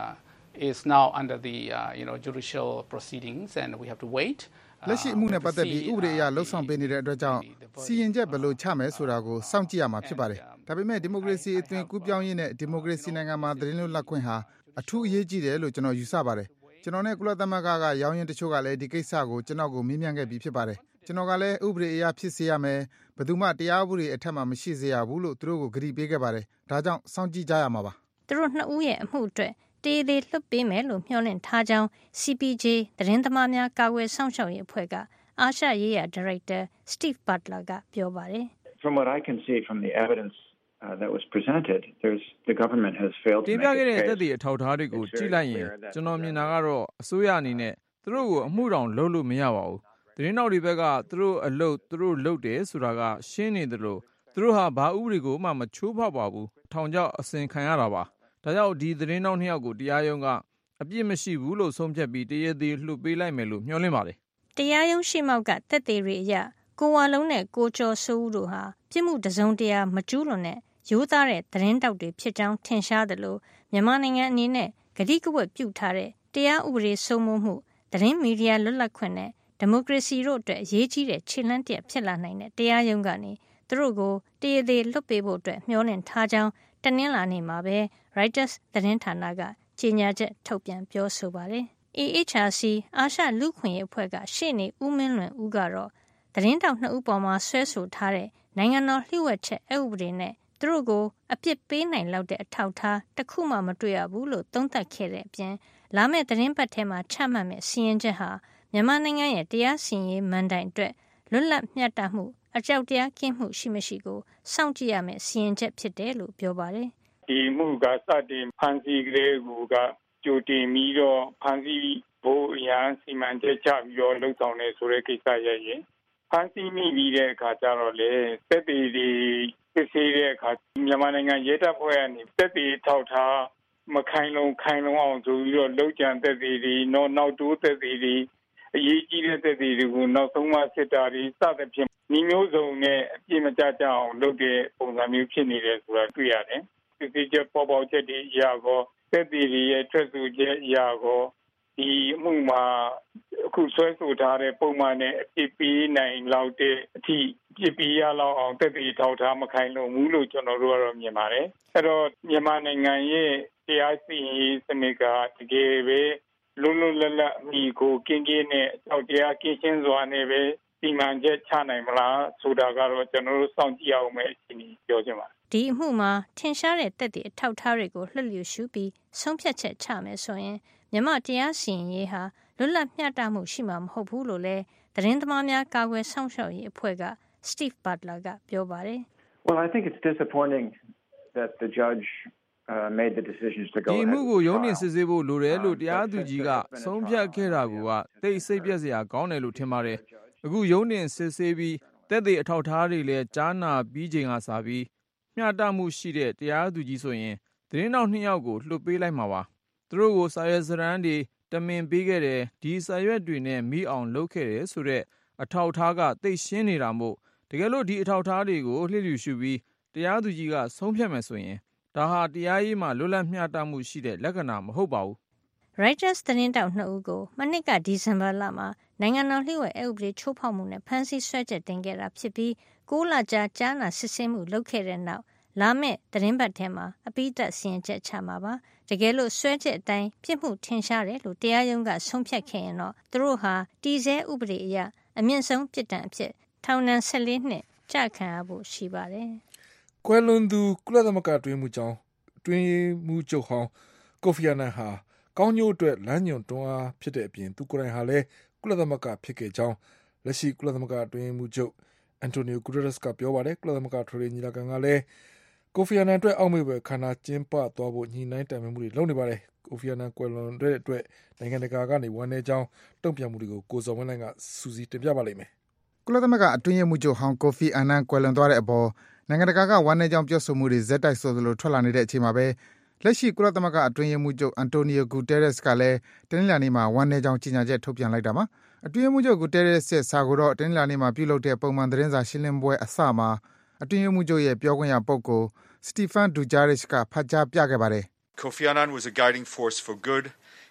is now under the judicial proceedings, and we have to wait. လက်ရှိအမှုနဲ့ပတ်သက်ပြီးဥပဒေအရလှုပ်ဆောင်ပေးနေတဲ့အတွက်ကြောင့်စီရင်ချက်ဘယ်လိုချမယ်ဆိုတာကိုစောင့်ကြည့်ရမှာဖြစ်ပါတယ်။ဒါပေမဲ့ဒီမိုကရေစီအသွင်ကူးပြောင်းရေးနဲ့ဒီမိုကရေစီနိုင်ငံမှာသတင်းလွတ်လပ်ခွင့်ဟာအထူးအရေးကြီးတယ်လို့ကျွန်တော်ယူဆပါတယ်။ကျွန်တော်နဲ့ကုလသမဂ္ဂကရောင်းရင်တချို့ကလည်းဒီကိစ္စကိုကျွန်တော်ကိုမေးမြန်းခဲ့ပြီးဖြစ်ပါတယ်။ကျွန်တော်ကလည်းဥပဒေအရဖြစ်စေရမယ်။ဘယ်သူမှတရားဥပဒေအထက်မှာမရှိစေရဘူးလို့သူတို့ကိုဂရုပေးခဲ့ပါတယ်။ဒါကြောင့်စောင့်ကြည့်ကြရမှာပါ။သူတို့နှစ်ဦးရဲ့အမှုအတွက်တေးသေးလွတ်ပေးမယ်လို့မျှော်လင့်ထားကြောင်း CPJ သတင်းသမားများကာကွယ်စောင့်ရှောက်ရေးအဖွဲ့ကအာရှရေးရာဒါရိုက်တာ Steve Butler ကပြောပါတယ်။ From what I can see from the evidence that was presented, the government has failed to make a case. တင်ပြခဲ့တဲ့သက်သေအထောက်အထားတွေကိုကြည့်လိုက်ရင်ကျွန်တော်မြင်တာကတော့အစိုးရအနေနဲ့သူတို့ကိုအမှုတောင်လုပ်လို့မရပါဘူး။သတင်းတောက်တွေဘက်ကသူတို့အလုပ်သူတို့လုပ်တယ်ဆိုတာကရှင်းနေတယ်လို့သူတို့ဟာဘာဥပဒေကိုမှမချိုးဖောက်ပါဘူး။ထောင်ချောက်အစဉ်ခံရတာပါ။ဒါကြောင့်ဒီသတင်းတောက်နှစ်ယောက်ကိုတရားရုံးကအပြစ်မရှိဘူးလို့ဆုံးဖြတ်ပြီးတရားသေလွှတ်ပေးလိုက်မယ်လို့မျှော်လင့်ပါတယ်။တရားရုံးရှိမောက်ကသက်သေတွေအရကိုဝါလုံးနဲ့ကိုကျော်စိုးဦးတို့ဟာပြစ်မှုတစုံတရာမကျူးလွန်တဲ့ရိုးသားတဲ့သတင်းတောက်တွေဖြစ်ကြောင်းထင်ရှားတယ်လို့မြန်မာနိုင်ငံအနေနဲ့ကတိကဝတ်ပြုထားတဲ့တရားဥပဒေစိုးမိုးမှုသတင်းမီဒီယာလွတ်လပ်ခွင့်နဲ့ဒီမိုကရေစီတို့အတွက်အရေးကြီးတဲ့ခြေလှမ်းတစ်ဖြစ်လာနိုင်တဲ့တရားရုံးကနေသူတို့ကိုတရားသေလွတ်ပေးဖို့အတွက်မျှော်လင့်ထားကြောင်းတနင်္လာနေ့မှာပဲ Reuters သတင်းဌာနကကြေညာချက်ထုတ်ပြန်ပြောဆိုပါတယ်။ AHRC အာရှလူ့ခွင့်ရေးအဖွဲ့ကရှေ့နေဦးမင်းလွင်ဦးကတော့သတင်းတောက်နှစ်ဦးပေါ်မှာဆွဲဆိုထားတဲ့နိုင်ငံတော်လျှို့ဝှက်ချက်အက်ဥပဒေနဲ့သူတို့ကိုအပြစ်ပေးနိုင်လောက်တဲ့အထောက်အထားတစ်ခုမှမတွေ့ရဘူးလို့သုံးသပ်ခဲ့တဲ့အပြင်လာမယ့်သတင်းပတ်ထဲမှာချမှတ်မယ့်စီရင်ချက်ဟာမြန်မာနိုင်ငံရဲ့တရားစီရင်ရေးမဏ္ဍိုင်အတွက်လွတ်လပ်မျှတမှုအကြောက်တရားကင်းမှုရှိမရှိကိုစောင့်ကြည့်ရမယ့်စီရင်ချက်ဖြစ်တယ်လို့ပြောပါတယ်။ဒီမှုကစတင်ဖန်ဆီးကလေးကကြိုတင်ပြီးတော့ဖန်ဆီးဖို့အရန်စီမံချက်ချပြီးတော့လှုပ်ဆောင်နေဆိုတဲ့ကိစ္စရဲ့ဖန်ဆီးမိပြီးတဲ့အခါကျတော့လေသက်သေတွေစစ်ဆေးတဲ့အခါမြန်မာနိုင်ငံရဲတပ်ဖွဲ့ကနေသက်သေထောက်ထားမခိုင်လုံအောင်ဆိုပြီးတော့လှုပ်ကြံသက်သေတွေနောက်တိုးသက်သေတွေအရေးကြီးတဲ့သက်သေတွေကိုနောက်ဆုံးမှစစ်တာတွေစသဖြင့်ညီမျိုးစုံနဲ့အပြည့်မကျကြအောင်လုပ်တဲ့ပုံစံမျိုးဖြစ်နေတယ်ဆိုတာတွေ့ရတယ်။စစ်ဆေးချက်ပေါ်ပေါက်ချက်တွေအရာကောသက်သေတွေရဲ့ထွက်ဆိုချက်အရာကောဒီအမှုမှာအခုဆွဲဆိုထားတဲ့ပုံမှန်နဲ့အပြစ်ပေးနိုင်လောက်တဲ့အထိပြစ်ပေးရလောက်အောင်သက်သေထောက်ထားမခိုင်လုံဘူးလို့ကျွန်တော်တို့ကတော့မြင်ပါတယ်။အဲ့တော့မြန်မာနိုင်ငံရဲ့တရားစီရင်ရေးစနစ်ကတကယ်ပဲလုံးလုံးလတ်လတ်အမိကိုကင်းကင်းနဲ့အကြောက်တရားကင်းရှင်းစွာနဲ့ပဲစီမံချက်ချနိုင်မလားဆိုတာကတော့ကျွန်တော်တို့စောင့်ကြည့်အောင်ပဲအချိန်ကြီးပြောချင်ပါတယ်ဒီအမှုမှာထင်ရှားတဲ့သက်သေအထောက်အထားတွေကိုလှည့်လျူရှုပြီးဆုံးဖြတ်ချက်ချမယ်ဆိုရင်မြန်မာတရားစီရင်ရေးဟာလွတ်လပ်မျှတမှုရှိမှာမဟုတ်ဘူးလို့လည်းသတင်းသမားများကာကွယ်စောင့်ရှောက်ရေးအဖွဲ့က Steve Butler ကပြောပါတယ် Well, I think it's disappointing that the judge made the decisions to go ahead. ဒီမှုကိုရုံးတင်စစ်ဆေးဖို့လိုတယ်လို့တရားသူကြီးကဆုံးဖြတ်ခဲ့တာကတိတ်ဆိတ်ပြက်စရာကောင်းတယ်လို့ထင်ပါတယ်အခုရုံးတင်စစ်ဆေးပြီးသက်သေအထောက်အထားတွေလည်းကြားနာပြီးချိန်ကစပြီးမျှတမှုရှိတဲ့တရားသူကြီးဆိုရင်သတင်းတောက်နှစ်ယောက်ကိုလွှတ်ပေးလိုက်မှာပါသူတို့ကိုစာရွက်စာတမ်းတွေတမင်ပေးခဲ့တယ်ဒီစာရွက်တွေနဲ့မိအောင်လုပ်ခဲ့တယ်ဆိုတဲ့အထောက်အထားကသိရှင်းနေတာမို့တကယ်လို့ဒီအထောက်အထားတွေကိုလှည့်လျူရှုပြီးတရားသူကြီးကဆုံးဖြတ်မယ်ဆိုရင်ဒါဟာတရားရေးမှာလွတ်လပ်မျှတမှုရှိတဲ့လက္ခဏာမဟုတ်ပါဘူး Reuters သတင်းတောက်နှစ်ဦးကိုမနှစ်ကဒီဇင်ဘာလမှာနိုင်ငံတော်လျှို့ဝှက်အဥပဒေချိုးဖောက်မှုနဲ့ဖမ်းဆီးဆွဲချက်တင်ခဲ့တာဖြစ်ပြီး6လကြာကြားနာစစ်ဆေးမှုလုပ်ခဲ့တဲ့နောက်လာမယ့်သတင်းပတ်ထဲမှာအပိသက်စီရင်ချက်ချမှာပါတကယ်လို့ဆွဲချက်အတိုင်းပြစ်မှုထင်ရှားတယ်လို့တရားရုံးကဆုံးဖြတ်ခဲ့ရင်တော့သူတို့ဟာတည်ဆဲဥပဒေအရအမြင့်ဆုံးပြစ်ဒဏ်အဖြစ်ထောင်ဒဏ်14နှစ်ကျခံရဖို့ရှိပါတယ်ကွယ်လွန်သူကုလသမဂ္ဂတွင်မှုကြောင့်တွင်မှုချုပ်ဟောင်းကိုဖီအာနန်ဟာကောင်းကျိုးအတွက်လမ်းညွှန်တွန်းအားဖြစ်တဲ့အပြင်သူကိုယ်တိုင်ဟာလည်းကုလသမဂ္ဂဖြစ်ခဲ့ကြောင်းလက်ရှိကုလသမဂ္ဂတွင်မှုချုပ်အန်တိုနီယိုဂူတရက်စ်ကပြောပါတယ်ကုလသမဂ္ဂထွေထွေညီလာခံကလည်းကိုဖီအာနန်အတွက်အောက်မေ့ဖွယ်ခန္ဓာကျင်းပသွားဖို့ညှိနှိုင်းတိုင်ပင်မှုတွေလုပ်နေပါတယ်ကိုဖီအာနန်ကွယ်လွန်တဲ့အတွက်နိုင်ငံတကာကနေဝန်내ကြောင်းတုံ့ပြန်မှုတွေကိုကိုစော်ဝင်းလိုင်းကစူးစီးတင်ပြပါလိမ့်မယ်ကုလသမဂ္ဂအတွင်းရေးမှူးချုပ်ဟောင်းကိုဖီအာနန်ကွယ်လွန်သွားတဲ့အပေါ်နိုင်ငံတကာကဝန်내ကြောင်းပြောဆိုမှုတွေဇက်တိုက်ဆိုသလိုထွက်လာနေတဲ့အချိန်မှာပဲလက်ရှိကုလသမဂ္ဂအတွင်းရေးမှူးချုပ်အန်တိုနီယိုဂူတဲရက်စ်ကလည်းတနင်္လာနေ့မှာဝန်내ကြောင်းကြေညာချက်ထုတ်ပြန်လိုက်တာပါအတွင်းရေးမှူးချုပ်ဂူတဲရက်စ်ရဲ့စာကိုတော့တနင်္လာနေ့မှာပြုလုပ်တဲ့ပုံမှန်သတင်းစာရှင်းလင်းပွဲအစမှာအတွင်းရေးမှူးချုပ်ရဲ့ပြောခွင့်ရပုဂ္ဂိုလ် Stefan Dujarric ကဖတ်ကြားပြခဲ့ပါတယ် Kofi Annan was a guiding force for good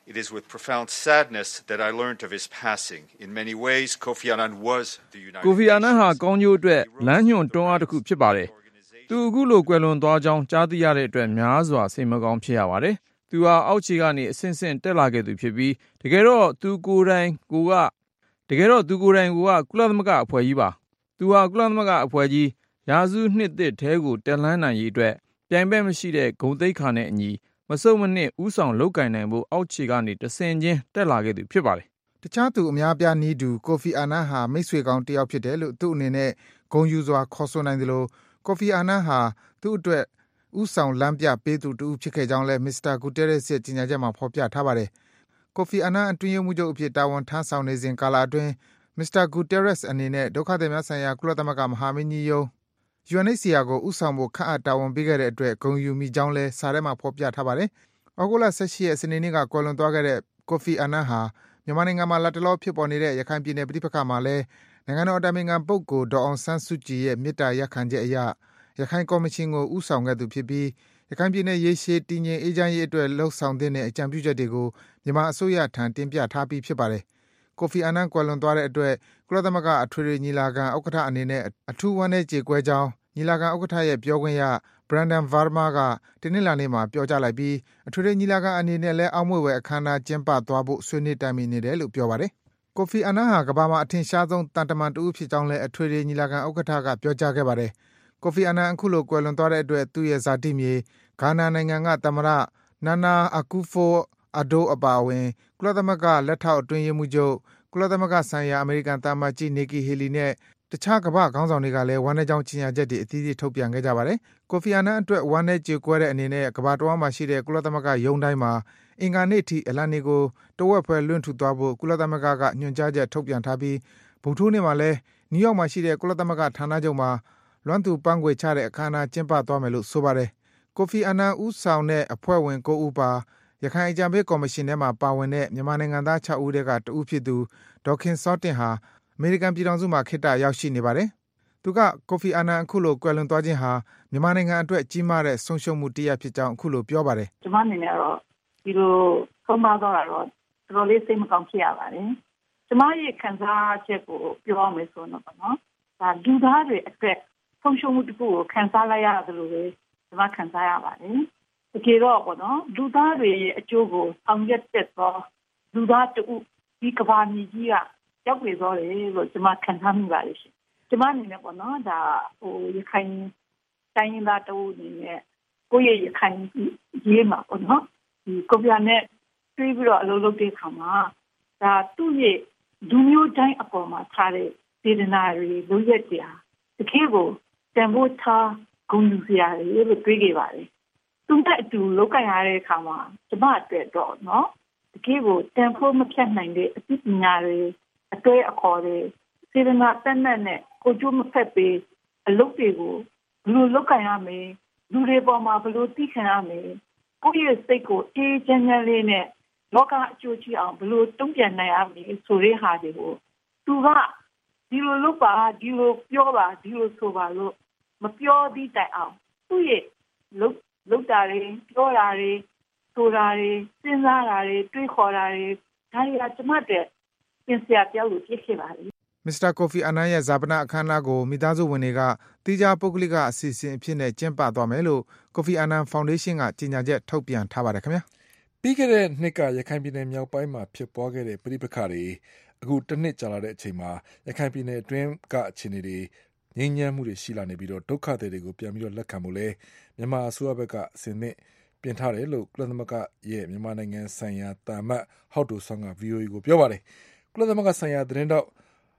It is with profound sadness that I learned of his passing. In many ways, Kofi Annan was the United Kofi Annan ဟာကောင်းကျိုးအတွက်လမ်းညွှန်တွန်းအားတစ်ခုဖြစ်ပါတယ်။သူအခုလိုကွယ်လွန်သွားကြောင်းကြားသိရတဲ့အတွက်များစွာစိတ်မကောင်းဖြစ်ရပါတယ်။သူဟာအောက်ခြေကနေအဆင့်ဆင့်တက်လာခဲ့သူဖြစ်ပြီးတကယ်တော့သူကိုယ်တိုင်ကိုကကုလသမဂ္ဂအဖွဲ့ကြီးပါ။သူဟာကုလသမဂ္ဂအဖွဲ့ကြီးရာစုနှစ်သစ်ထဲကိုတက်လှမ်းနိုင်ရေးအတွက်ပြိုင်ဘက်မရှိတဲ့ဂုဏ်သိက္ခာနဲ့အညီမစုံမနစ်ဥဆောင်လုပ်ကိုင်နိုင်ဖို့အောက်ခြေကနေတဆင့်ချင်းတက်လာခဲ့သူဖြစ်ပါတယ်တခြားသူအများပြားနီးတူကိုဖီအာနန်ဟာမိတ်ဆွေကောင်းတစ်ယောက်ဖြစ်တယ်လို့သူ့အနေနဲ့ဂုဏ်ယူစွာခေါ်ဆိုနိုင်တယ်လို့ကိုဖီအာနန်ဟာသူ့အတွက်ဥဆောင်လမ်းပြပေးသူတူဖြစ်ခဲ့ကြောင်းလည်းမစ္စတာဂူတဲရက်စ်ရဲ့ကြေညာချက်မှာဖော်ပြထားပါတယ်ကိုဖီအာနန်အတွင်းရေးမှူးချုပ်အဖြစ်တာဝန်ထမ်းဆောင်နေစဉ်ကာလအတွင်းမစ္စတာဂူတဲရက်စ်အနေနဲ့ဒုက္ခသည်များဆိုင်ရာကုလသမဂ္ဂမဟာမင်းကြီးရုံး UNHCR ကိုဥဆောင်ဖို့ခန့်အပ်တာဝန်ပေးခဲ့တဲ့အတွက်ဂုဏ်ယူမိကြောင်းလည်းစာထဲမှာဖော်ပြထားပါတယ်။ဩဂုတ်လ 18 ရက်စနေနေ့ကကွယ်လွန်သွားခဲ့တဲ့ကိုဖီအာနန်ဟာမြန်မာနိုင်ငံမှာလက်တလောဖြစ်ပေါ်နေတဲ့ရခိုင်ပြည်နယ်ပြည်ပခါမှာလည်းနိုင်ငံတော်အတိုင်ပင်ခံပုဂ္ဂိုလ်ဒေါ်အောင်ဆန်းစုကြည်ရဲ့မေတ္တာရပ်ခံချက်အရရခိုင်ကော်မရှင်ကိုဥဆောင်ခဲ့သူဖြစ်ပြီးရခိုင်ပြည်နယ်ရေရှည်တည်ငြိမ်အေးချမ်းရေးအတွက်လှုံ့ဆော်တဲ့အကြံပြုချက်တွေကိုမြန်မာအစိုးရထံတင်ပြထားပြီးဖြစ်ပါတယ်။ကိုဖီအာနန်ကွယ်လွန်သွားတဲ့အတွက်ကုလသမဂ္ဂအထွေထွေညီလာခံဥက္ကဋ္ဌအနေနဲ့အထူးဝမ်းနည်းကြေကွဲကြောင်းညီလာခံဥက္ကဋ္ဌရဲ့ပြောခွင့်ရ Brandon Varma ကတနင်္လာနေ့မှာပြောကြားလိုက်ပြီးအထွေထွေညီလာခံအနေနဲ့လည်းအောက်မေ့ဝဲအခမ်းအနားကျင်းပသွားဖို့ဆွေးနွေးတိုင်ပင်နေတယ်လို့ပြောပါတယ်။ကိုဖီအာနန်ဟာကမ္ဘာမှာအထင်ရှားဆုံးတန်တမန်တဦးဖြစ်ကြောင်းလည်းအထွေထွေညီလာခံဥက္ကဋ္ဌကပြောကြားခဲ့ပါတယ်။ကိုဖီအာနန်အခုလိုကွယ်လွန်သွားတဲ့အတွက်သူ့ရဲ့ဇာတိမြေဂါနာနိုင်ငံကသမ္မတနာနာအကူဖိုအဒိုအပါအဝင်ကုလသမဂ္ဂလက်ထောက်အတွင်းရေးမှူးချုပ်ကုလသမဂ္ဂဆိုင်ရာအမေရိကန်တာမန်ကြီးနီကီဟီလီနဲ့တခြားကမ္ဘာခေါင်းဆောင်တွေကလည်းဝမ်းနည်းကြောင်းကြေညာချက်တွေအသီးသီးထုတ်ပြန်ခဲ့ကြပါတယ်။ကိုဖီအာနန်အတွက်ဝမ်းနည်းကြေကွဲတဲ့အနေနဲ့ကမ္ဘာတော်မှာရှိတဲ့ကုလသမဂ္ဂရုံးတိုင်းမှာအင်္ဂါနေ့ထိအလံတွေကိုတဝက်ဖွဲလွှင့်ထူသွားဖို့ကုလသမဂ္ဂကညွှန်ကြားချက်ထုတ်ပြန်ထားပြီးဗုဒ္ဓနေ့မှာလည်းနယူးယောက်မှာရှိတဲ့ကုလသမဂ္ဂဌာနချုပ်မှာလွမ်းသူပန်းခွေချတဲ့အခမ်းအနားကျင်းပသွားမယ်လို့ဆိုပါတယ်။ကိုဖီအာနန်ဦးဆောင်တဲ့အဖွဲ့ဝင်9ဦးပါရခိုင်အကြံပေးကော်မရှင်ထဲမှာပါဝင်တဲ့မြန်မာနိုင်ငံသား6ဦးတက်ကတဦးဖြစ်သူဒေါခင်စောတင်ဟာအမေရိကန်ပြည်ထောင်စုမှာခေတ္တရောက်ရှိနေပါတယ်။သူကကိုဖီအာနန်အခုလိုကွယ်လွန်သွားခြင်းဟာမြန်မာနိုင်ငံအတွက်ကြီးမားတဲ့ဆုံးရှုံးမှုတစ်ရပ်ဖြစ်ကြောင်းအခုလိုပြောပါတယ်။ကျွန်မအနေနဲ့တော့ဒီလိုဆုံးမသွားတာတော့တော်တော်လေးစိတ်မကောင်းဖြစ်ရပါတယ်။ကျွန်မရဲ့ခံစားချက်ကိုပြောရမယ်ဆိုတော့နော်။ဒါလူသားတွေအတွက်ဆုံးရှုံးမှုတစ်ခုကိုခံစားလိုက်ရတယ်လို့ပဲကျွန်မခံစားရပါတယ်။တကယ်တော့ပေါ့နော်လူသားတွေရဲ့အကျိုးကိုဆောင်ရွက်တဲ့သောလူသားတူဒီကဘာမြေကြီးကရောက်နေတော့လေလို့ကျွန်မခံစားမိပါတယ်ရှင်ကျွန်မအနေနဲ့ပေါ့နော်ဒါရခိုင်တိုင်းရင်းသားတူအနေနဲ့ကိုယ့်ရဲ့ရခိုင်ရေးမှာပေါ့နော်ဒီကိုပြနဲ့တွေ့ပြီးတော့အလုပ်လုပ်တဲ့ခါမှာဒါသူ့ရဲ့ဒူမျိုးတိုင်းအပေါ်မှာထားတဲ့စေတနာတွေလုပ်ရက်ကြတကယ်ကိုတန်ဖိုးထားဂုဏ်ယူစရာတွေလို့တွေးခဲ့ပါတယ်သူတဲ့အတူလုပ်ကြရတဲ့အခါမှာကျွန်မအတွက်တော့နော်တကယ်ကိုတန်ဖိုးမဖြတ်နိုင်တဲ့အသိပညာတွေအတွေ့အခေါ်တွေစေတနာတန်နဲ့ကိုကျိုးမဖက်ပေးအလုပ်တွေကိုဘယ်လိုလုပ်ကြရမလဲလူတွေပေါ်မှာဘယ်လိုသိခံရမလဲကိုယ့်ရဲ့စိတ်ကိုအေးချမ်းချမ်းလေးနဲ့လောကအကျိုးရှိအောင်ဘယ်လိုတုံ့ပြန်နိုင်ရမလဲဆိုတဲ့ဟာတွေကိုသူကဒီလိုလုပ်ပါဒီလိုပြောပါဒီလိုဆိုပါလို့မပြောသည့်တိုင်အောင်သူ့ရဲ့လုပ်တာတွေပြောတာတွေဆိုတာတွေစဉ်းစားတာတွေတွေးခေါ်တာတွေဒါတွေကကျမတဲ့ပြင်ဆင်ပြောလို့ဖြစ်ခဲ့ပါလေမစ္စတာကိုဖီအာနန်ရဲ့ဇာပနာအခမ်းအနားကိုမိသားစုဝင်တွေကတီးခြားပုဂ္ဂလိကအစီအစဉ်အဖြစ်နဲ့ကျင်းပသွားမယ်လို့ကိုဖီအာနန်ဖောင်ဒေးရှင်းကကြေညာချက်ထုတ်ပြန်ထားပါတယ်ခင်ဗျာပြီးခဲ့တဲ့နှစ်ကရခိုင်ပြည်နယ်မြောက်ပိုင်းမှာဖြစ်ပွားခဲ့တဲ့ပဋိပက္ခတွေအခုတစ်နှစ်ကြာလာတဲ့အချိန်မှာရခိုင်ပြည်နယ်အတွင်းကအခြေအနေတွေငြိမ်းချမ်းမှုတွေရှိလာနေပြီးတော့ဒုက္ခသည်တွေကိုပြန်ပြီးတော့လက်ခံဖို့လဲမြန်မာအစိုးရဘက်ကအစဉ်နဲ့ပြင်ထားတယ်လို့ကုလသမဂ္ဂရဲ့မြန်မာနိုင်ငံဆိုင်ရာတာမတ်ဟောက်တိုဆွမ်းက VOA ကိုပြောပါတယ်ကုလသမဂ္ဂဆိုင်ရာသတင်းတောက်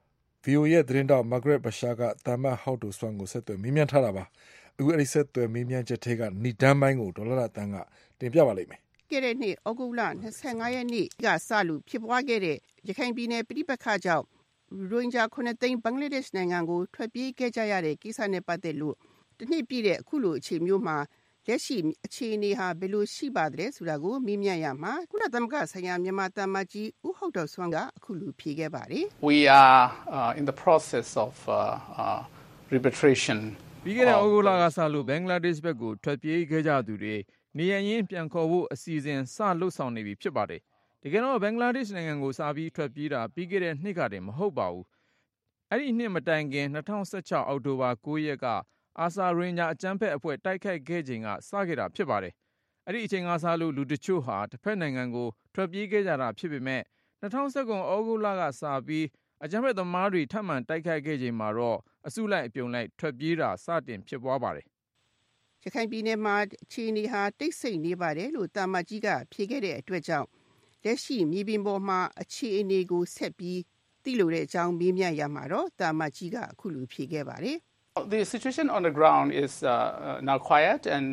VOA ရဲ့သတင်းတောက်မာဂရက်ဘရှာကတာမတ်ဟောက်တိုဆွမ်းကိုဆက်သွယ်မေးမြန်းထားတာပါအခုအဲ့ဒီဆက်သွယ်မေးမြန်းချက်ထဲကဏ္ဍပိုင်းကိုဒေါ်လာတန်းကတင်ပြပါလိမ့်မယ်ခဲ့တဲ့နှစ်ဩဂုတ်လ25ရက်နေ့ကစလို့ဖြစ်ပွားခဲ့တဲ့ရခိုင်ပြည်နယ်ပြည်ပခါကြောင့်ရိုဟင်ဂျာ9သိန်းဘင်္ဂလားဒေ့ရှ်နိုင်ငံကိုထွက်ပြေးခဲ့ကြရတဲ့ကိစ္စနဲ့ပတ်သက်လို့တစ်နှစ်ပြည့်တဲ့အခုလိုအခြေမျိုးမှာလက်ရှိအခြေအနေဟာဘယ်လိုရှိပါသလဲဆိုတာကိုမေးမြန်းရမှာကုလသမဂ္ဂဆိုင်ရာမြန်မာတမန်ကြီးဦးဟုတ်တော်ဆွမ်းကအခုလိုဖြေခဲ့ပါတယ် We are in the process of repatriation ပြီးခဲ့တဲ့ဩဂုတ်လကစလို့ဘင်္ဂလားဒေ့ရှ်ဘက်ကိုထွက်ပြေးခဲ့ကြသူတွေနေရင်းပြန်ခေါ်ဖို့အစီအစဉ်စလှုပ်ဆောင်နေပြီဖြစ်ပါတယ်တကယ်တော့ဘင်္ဂလားဒေ့ရှ်နိုင်ငံကိုစားပြီးထွက်ပြေးတာပြီးခဲ့တဲ့နှစ်ကတည်းမဟုတ်ပါဘူးအဲ့ဒီနှစ်မတိုင်ခင်2016အောက်တိုဘာ9ရက်ကအာဆာရင်ဂျာအကြမ်းဖက်အဖွဲ့တိုက်ခိုက်ခဲ့ချိန်ကစခဲ့တာဖြစ်ပါတယ်အဲ့ဒီအချိန်ကစားလို့လူတချို့ဟာတစ်ဖက်နိုင်ငံကိုထွက်ပြေးခဲ့ကြတာဖြစ်ပေမဲ့2019ဩဂုတ်လကစပြီးအကြမ်းဖက်သမားတွေထပ်မံတိုက်ခိုက်ခဲ့ချိန်မှာတော့အစုလိုက်အပြုံလိုက်ထွက်ပြေးတာစတင်ဖြစ်ပွားပါတယ်ရခိုင်ပြည်နယ်မှာအခြေအနေဟာတိတ်ဆိတ်နေပါတယ်လို့တာမကြီးကဖြေခဲ့တဲ့အတွက်ကြောင့်လက်ရှိမြေပြင်ပေါ်မှာအခြေအနေကိုဆက်ပြီးသိလို့တဲ့အကြောင်းမေးမြန်းရမှာတော့တာမကြီးကအခုလိုဖြေခဲ့ပါတယ် The situation on the ground is now quiet and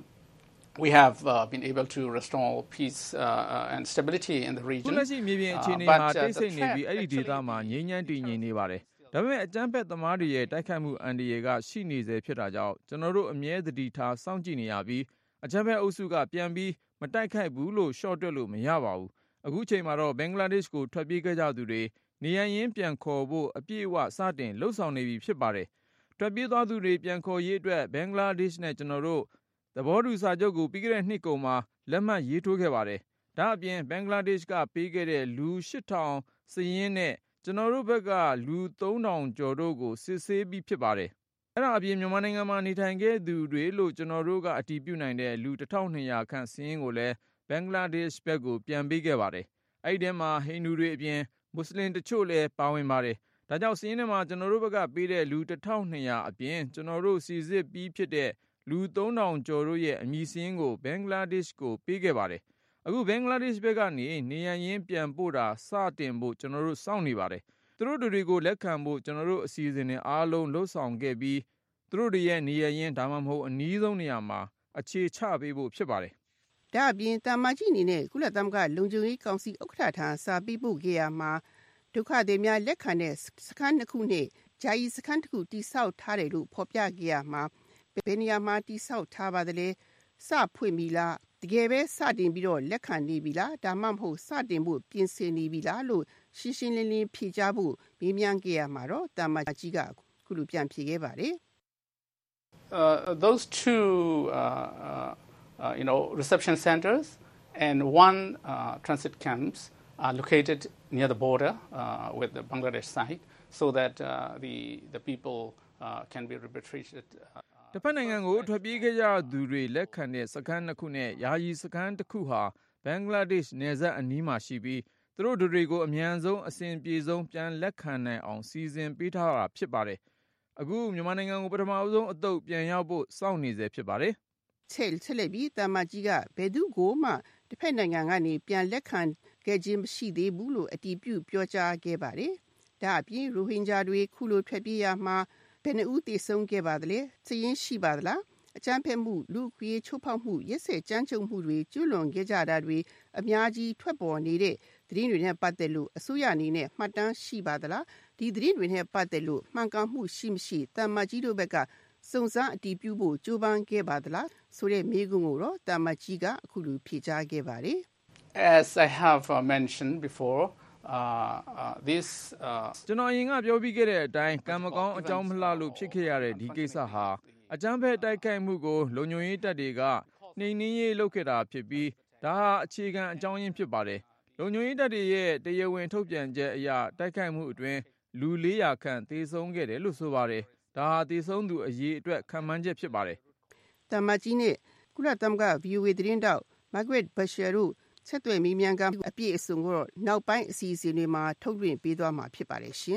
we have been able to restore peace and stability in the region. ခုလက်ရှိမြေပြင်အခြေအနေမှာတိတ်ဆိတ်နေပြီးအဲ့ဒီဒေသမှာငြိမ်းချမ်းတည်ငြိမ်နေပါတယ်ဒါပေမဲ့အကြမ်းဖက်သမားတွေရဲ့တိုက်ခိုက်မှုအန္တရာယ်ကရှိနေစေဖြစ်တာကြောင့်ကျွန်တော်တို့အမြဲတမ်းထားစောင့်ကြည့်နေရပြီးအကြမ်းဖက်အုပ်စုကပြန်ပြီးမတိုက်ခိုက်ဘူးလို့ရှော့တွက်လို့မရပါဘူးအခုချိန်မှာတော့ဘင်္ဂလားဒေ့ရှ်ကိုထွက်ပြေးခဲ့ကြသူတွေနေရရင်ပြန်ခေါ်ဖို့အပြည့်အဝစတင်လှုပ်ဆောင်နေပြီဖြစ်ပါတယ်ထွက်ပြေးသွားသူတွေပြန်ခေါ်ရေးအတွက်ဘင်္ဂလားဒေ့ရှ်နဲ့ကျွန်တော်တို့သဘောတူစာချုပ်ကိုပြီးခဲ့တဲ့နှစ်ကုန်မှာလက်မှတ်ရေးထိုးခဲ့ပါတယ်ဒါအပြင်ဘင်္ဂလားဒေ့ရှ်ကပေးခဲ့တဲ့လူ 8000 စည်ရင်းနဲ့ကျွန်တော်တို့ဘက်ကလူ 3000 ကျော်တို့ကိုစစ်ဆေးပြီးဖြစ်ပါတယ်အဲ့ဒါအပြင်မြန်မာနိုင်ငံမှာနေထိုင်ခဲ့သူတွေလို့ကျွန်တော်တို့ကအတည်ပြုနိုင်တဲ့လူ 1200 ခန့်စည်ရင်းကိုလည်းဘင်္ဂလားဒေ့ရှ်ဘက်ကိုပြန်ပေးခဲ့ပါတယ်အဲ့ဒီထဲမှာဟိန္ဒူတွေအပြင်မွတ်စလင်တချို့လည်းပါဝင်ပါတယ်ဒါကြောင့်စည်ရင်းထဲမှာကျွန်တော်တို့ဘက်ကပေးတဲ့လူ 1200 အပြင်ကျွန်တော်တို့စီစစ်ပြီးဖြစ်တဲ့လူ 3000 ကျော်တို့ရဲ့အမည်စည်းရင်းကိုဘင်္ဂလားဒေ့ရှ်ကိုပေးခဲ့ပါတယ်အခုဘင်္ဂလားဒေ့ရှ်ဘက်ကနေနေရရင်ပြန်ပို့တာစတင်ဖို့ကျွန်တော်တို့စောင့်နေပါတယ်သူတို့တွေကိုလက်ခံဖို့ကျွန်တော်တို့အစီအစဉ်တွေအားလုံးလှုပ်ဆောင်ခဲ့ပြီးသူတို့တွေရဲ့နေရရင်ဒါမှမဟုတ်အနည်းဆုံးနေရာမှာအခြေချပေးဖို့ဖြစ်ပါတယ်ဒါအပြင်တာမကြီးအနေနဲ့ကုလသမဂ္ဂလုံခြုံရေးကောင်စီဥက္ကဋ္ဌထံစာပေးပို့ခဲ့ရမှာဒုက္ခသည်များလက်ခံတဲ့စခန်းတစ်ခုနဲ့ဂျာယီစခန်းတစ်ခုတိစောက်ထားတယ်လို့ဖော်ပြခဲ့ရမှာဘယ်နေရာမှာတိစောက်ထားပါသလဲစဖွင့်ပြီလားတကယ်ပဲစတင်ပြီးတော့လက်ခံနေပြီလားဒါမှမဟုတ်စတင်ဖို့ပြင်ဆင်နေပြီလားလို့ရှင်းရှင်းလင်းလင်းဖြေကြားဖို့မေးမြန်းခဲ့ရမှာတော့တာမကြီးကခုလိုပြန်ဖြေခဲ့ပါတယ် Those two reception centers and one transit camps are located near the border with the Bangladesh side so that the people can be repatriated တဖက်နိုင်ငံကိုထွက်ပြေးခဲ့ကြသူတွေလက်ခံတဲ့စခန်းတစ်ခုနဲ့ယာယီစခန်းတစ်ခုဟာဘင်္ဂလားဒေ့ရှ်နယ်စပ်အနီးမှာရှိပြီးသူတို့တွေကိုအမြန်ဆုံးအစဉ်ပြေဆုံးပြန်လက်ခံနိုင်အောင်စီစဉ်ပေးထားတာဖြစ်ပါတယ်အခုမြန်မာနိုင်ငံကိုပထမဆုံးအသုတ်ပြန်ရောက်ဖို့စောင့်နေစေဖြစ်ပါတယ်ချက်လက်ပြီးတာမကြီးကဘယ်သူကိုမှတစ်ဖက်နိုင်ငံကနေပြန်လက်ခံခဲ့ခြင်းမရှိသေးဘူးလို့အတည်ပြုပြောကြားခဲ့ပါတယ်ဒါအပြင်ရိုဟင်ဂျာတွေခုလိုထွက်ပြေးရမှာဘယ်နှဦးတည်ဆုံးခဲ့ပါသလဲစည်ရင်းရှိပါသလားအကြမ်းဖက်မှုလူ့ခွေချိုးဖောက်မှုရက်စက်ကြမ်းကြုတ်မှုတွေကျူးလွန်ခဲ့ကြတာတွေအများကြီးထွက်ပေါ်နေတဲ့သတင်းတွေနဲ့ပတ်သက်လို့အစိုးရအနေနဲ့မှတ်တမ်းရှိပါသလားဒီသတင်းတွေနဲ့ပတ်သက်လို့မှန်ကန်မှုရှိမရှိတာမကြီးတို့ဘက်ကစုံစမ်းအတည်ပြုဖို့ကြိုးပမ်းခဲ့ပါသလားဆိုတဲ့မေးခွန်းကိုတော့တာမကြီးကအခုလိုဖြေကြားခဲ့ပါတယ် As I have mentioned before this ကျွန်တော်အရင်ကပြောပြီးခဲ့တဲ့အတိုင်းကံမကောင်းအကြောင်းမလှလို့ဖြစ်ခဲ့ရတဲ့ဒီကိစ္စဟာအကြမ်းဖက်တိုက်ခိုက်မှုကိုလုံခြုံရေးတပ်တွေကနှိမ်နင်းရေးလုပ်ခဲ့တာဖြစ်ပြီးဒါဟာအခြေခံအကြောင်းရင်းဖြစ်ပါတယ်လုံခြုံရေးတပ်တွေရဲ့တရားဝင်ထုတ်ပြန်ချက်အရတိုက်ခိုက်မှုအတွင်းလူ400ခန့်သေဆုံးခဲ့တယ်လို့ဆိုပါတယ်ဒါဟာသေဆုံးသူအရေအတွက်ခံမှန်းချက်ဖြစ်ပါတယ်တမကြီးနဲ့ကုလသမဂ္ဂ VOA သတင်းတောက် Margaret Bashir တို့ဆက်သွယ်မေးမြန်းကအပြည့်အစုံကိုတော့နောက်ပိုင်းအစီအစဉ်တွေမှာထုတ်လွှင့်ပေးသွားမှာဖြစ်ပါတယ်ရှင်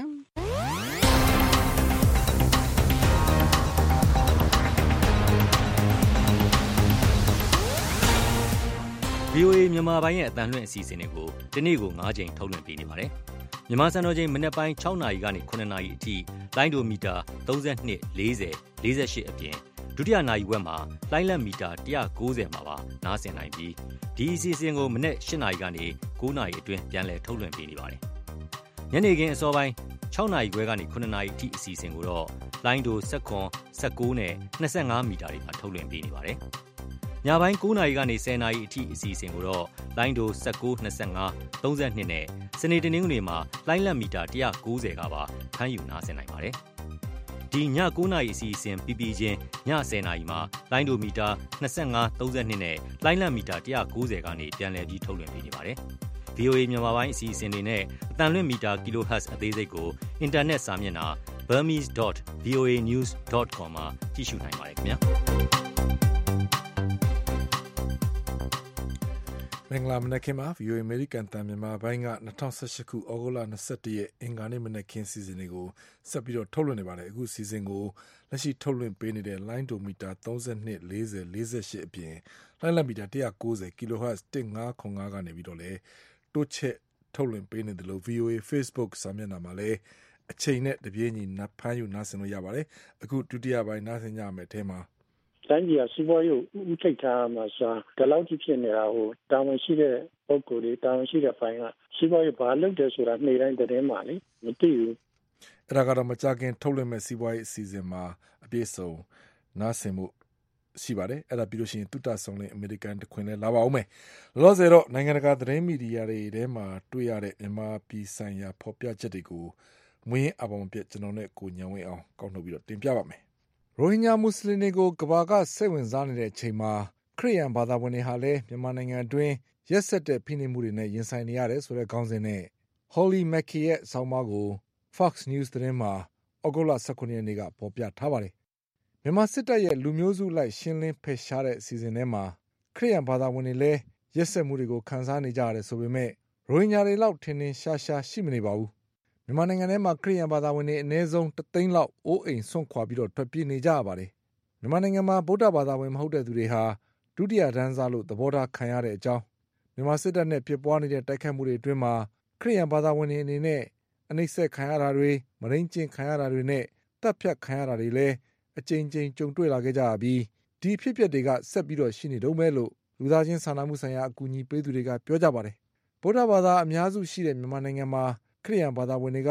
VOA မြန်မာပိုင်းရဲ့အသံလွှင့်အစီအစဉ်တွေကိုဒီနေ့ကို9ချိန်ထုတ်လွှင့်ပေးနေပါတယ်။မြန်မာစံတော်ချိန်မနက်ပိုင်း6နာရီကနေ9နာရီအထိလိုင်းဒိုမီတာ32 40 48အပြင်ဒုတိယနာရီဝက်မှာလိုင်းလက်မီတာ190မှာပါနားဆင်နိုင်ပြီးဒီအစီအစဉ်ကိုမနက်8နာရီကနေ9နာရီအတွင်းပြန်လည်ထုတ်လွှင့်ပေးနေပါတယ်။ညနေခင်းအစောပိုင်း6နာရီခွဲကနေ9နာရီအထိအစီအစဉ်ကိုတော့လိုင်းဒို19နဲ့25မီတာတွေမှာထုတ်လွှင့်ပေးနေပါတယ်။ညပိုင်း9နာရီကနေ10နာရီအထိအစီအစဉ်ကိုတော့လိုင်းဒို19 25 32နဲ့စနေတနင်္ဂနွေမှာလိုင်းလက်မီတာ190ကပါဖမ်းယူနားဆင်နိုင်ပါတယ်။ဒီည9နာရီအစီအစဉ်ပြီးချင်းည10နာရီမှာလိုင်းဒိုမီတာ25 32နဲ့လိုင်းလက်မီတာ190ကနေပြန်လည်ပြီးထုတ်လွှင့်ပေးနေပါတယ်။ VOA မြန်မာပိုင်းအစီအစဉ်တွေနဲ့အသံလွှင့်မီတာ kHz အသေးစိတ်ကိုအင်တာနက်စာမျက်နှာ burmese.voanews.com မှာကြည့်ရှုနိုင်ပါတယ်ခင်ဗျာမင်္ဂလာမနက်ခင်းပါ VOA American တန်မြန်မာပိုင်းက2018ခုဩဂုတ်လ21ရက်အင်္ဂါနေ့မနက်ခင်းစီစဉ်တွေကိုဆက်ပြီးတော့ထုတ်လွှင့်နေပါတယ်အခုစီစဉ်ကိုလက်ရှိထုတ်လွှင့်ပေးနေတဲ့ line to meter 32 40 48အပြင် line to meter 190 kHz 1505ကနေပြီးတော့လေတိုးချက်ထုတ်လွှင့်ပေးနေတယ်လို့ VOA Facebook စာမျက်နှာမှာလည်းအချိန်နဲ့တပြေးညီနှဖမ်းယူနားဆင်လို့ရပါတယ်အခုဒုတိယပိုင်းနားဆင်ကြမယ်အဲမှာတိုင်းပြည်ကစီးပွားရေးကိုဦးထိပ်ထားမှာဆိုတာဒီလောက်ကြီးဖြစ်နေတာဟိုတာဝန်ရှိတဲ့ပုဂ္ဂိုလ်တွေတာဝန်ရှိတဲ့ပိုင်းကစီးပွားရေးဘာလုပ်တယ်ဆိုတာနေ့တိုင်းသတင်းမှာလေမသိဘူးအဲ့ဒါကတော့မကြခင်ထုတ်လွှင့်မဲ့စီးပွားရေးအစီအစဉ်မှာအပြည့်စုံနားဆင်မှုရှိပါတယ်အဲ့ဒါပြီးလို့ရှိရင်တုတဆောင်လင်းအမေရိကန်တခွင်လဲလာပါအောင်မယ်လောလောဆယ်တော့နိုင်ငံတကာသတင်းမီဒီယာတွေထဲမှာတွေ့ရတဲ့မြန်မာပြည်ဆိုင်ရာဖော်ပြချက်တွေကိုမွေးအပေါင်းပြကျွန်တော်နဲ့ကိုညံဝင်းအောင်ကောက်နှုတ်ပြီးတော့တင်ပြပါမယ်ရိုဟင်ဂျာမွတ်စလင်တွေကိုကဘာကစိတ်ဝင်စားနေတဲ့အချိန်မှာခရစ်ယာန်ဘာသာဝင်တွေဟာလည်းမြန်မာနိုင်ငံအတွင်းရက်စက်တဲ့ဖိနှိပ်မှုတွေနဲ့ရင်ဆိုင်နေရတယ်ဆိုတဲ့ခေါင်းစဉ်နဲ့ Holly Mackey ရဲ့ဆောင်းပါးကို Fox News သတင်းမှာဩဂုတ်လ19ရက်နေ့ကပေါ်ပြထားပါတယ်။မြန်မာစစ်တပ်ရဲ့လူမျိုးစုလိုက်ရှင်းလင်းဖယ်ရှားတဲ့အစီအစဉ်ထဲမှာခရစ်ယာန်ဘာသာဝင်တွေလည်းရက်စက်မှုတွေကိုခံစားနေကြရတယ်ဆိုပေမဲ့ရိုဟင်ဂျာတွေလောက်ထင်ထင်ရှားရှားရှိမနေပါဘူး။မြန်မာနိုင်ငံထဲမှာခရစ်ယာန်ဘာသာဝင်တွေအနည်းဆုံး3သိန်းလောက်အိုးအိမ်ဆွန့်ခွာပြီးတော့ထွက်ပြေးနေကြရပါတယ်။မြန်မာနိုင်ငံမှာဗုဒ္ဓဘာသာဝင်မဟုတ်တဲ့သူတွေဟာဒုတိယတန်းစားလို့သဘောထားခံရတဲ့အကြောင်းမြန်မာစစ်တပ်နဲ့ဖြစ်ပွားနေတဲ့တိုက်ခိုက်မှုတွေအတွင်းမှာခရစ်ယာန်ဘာသာဝင်တွေအနေနဲ့အနှိမ့်ဆက်ခံရတာတွေမရင်းကျင်ခံရတာတွေနဲ့တပ်ဖြတ်ခံရတာတွေလည်းအကြိမ်ကြိမ်ကြုံတွေ့လာခဲ့ကြရပြီးဒီအဖြစ်အပျက်တွေကဆက်ပြီးတော့ရှိနေတုန်းပဲလို့လူသားချင်းစာနာမှုဆိုင်ရာအကူအညီပေးသူတွေကပြောကြပါတယ်ဗုဒ္ဓဘာသာအများစုရှိတဲ့မြန်မာနိုင်ငံမှာခရစ်ယာန်ဘာသာဝင်တွေက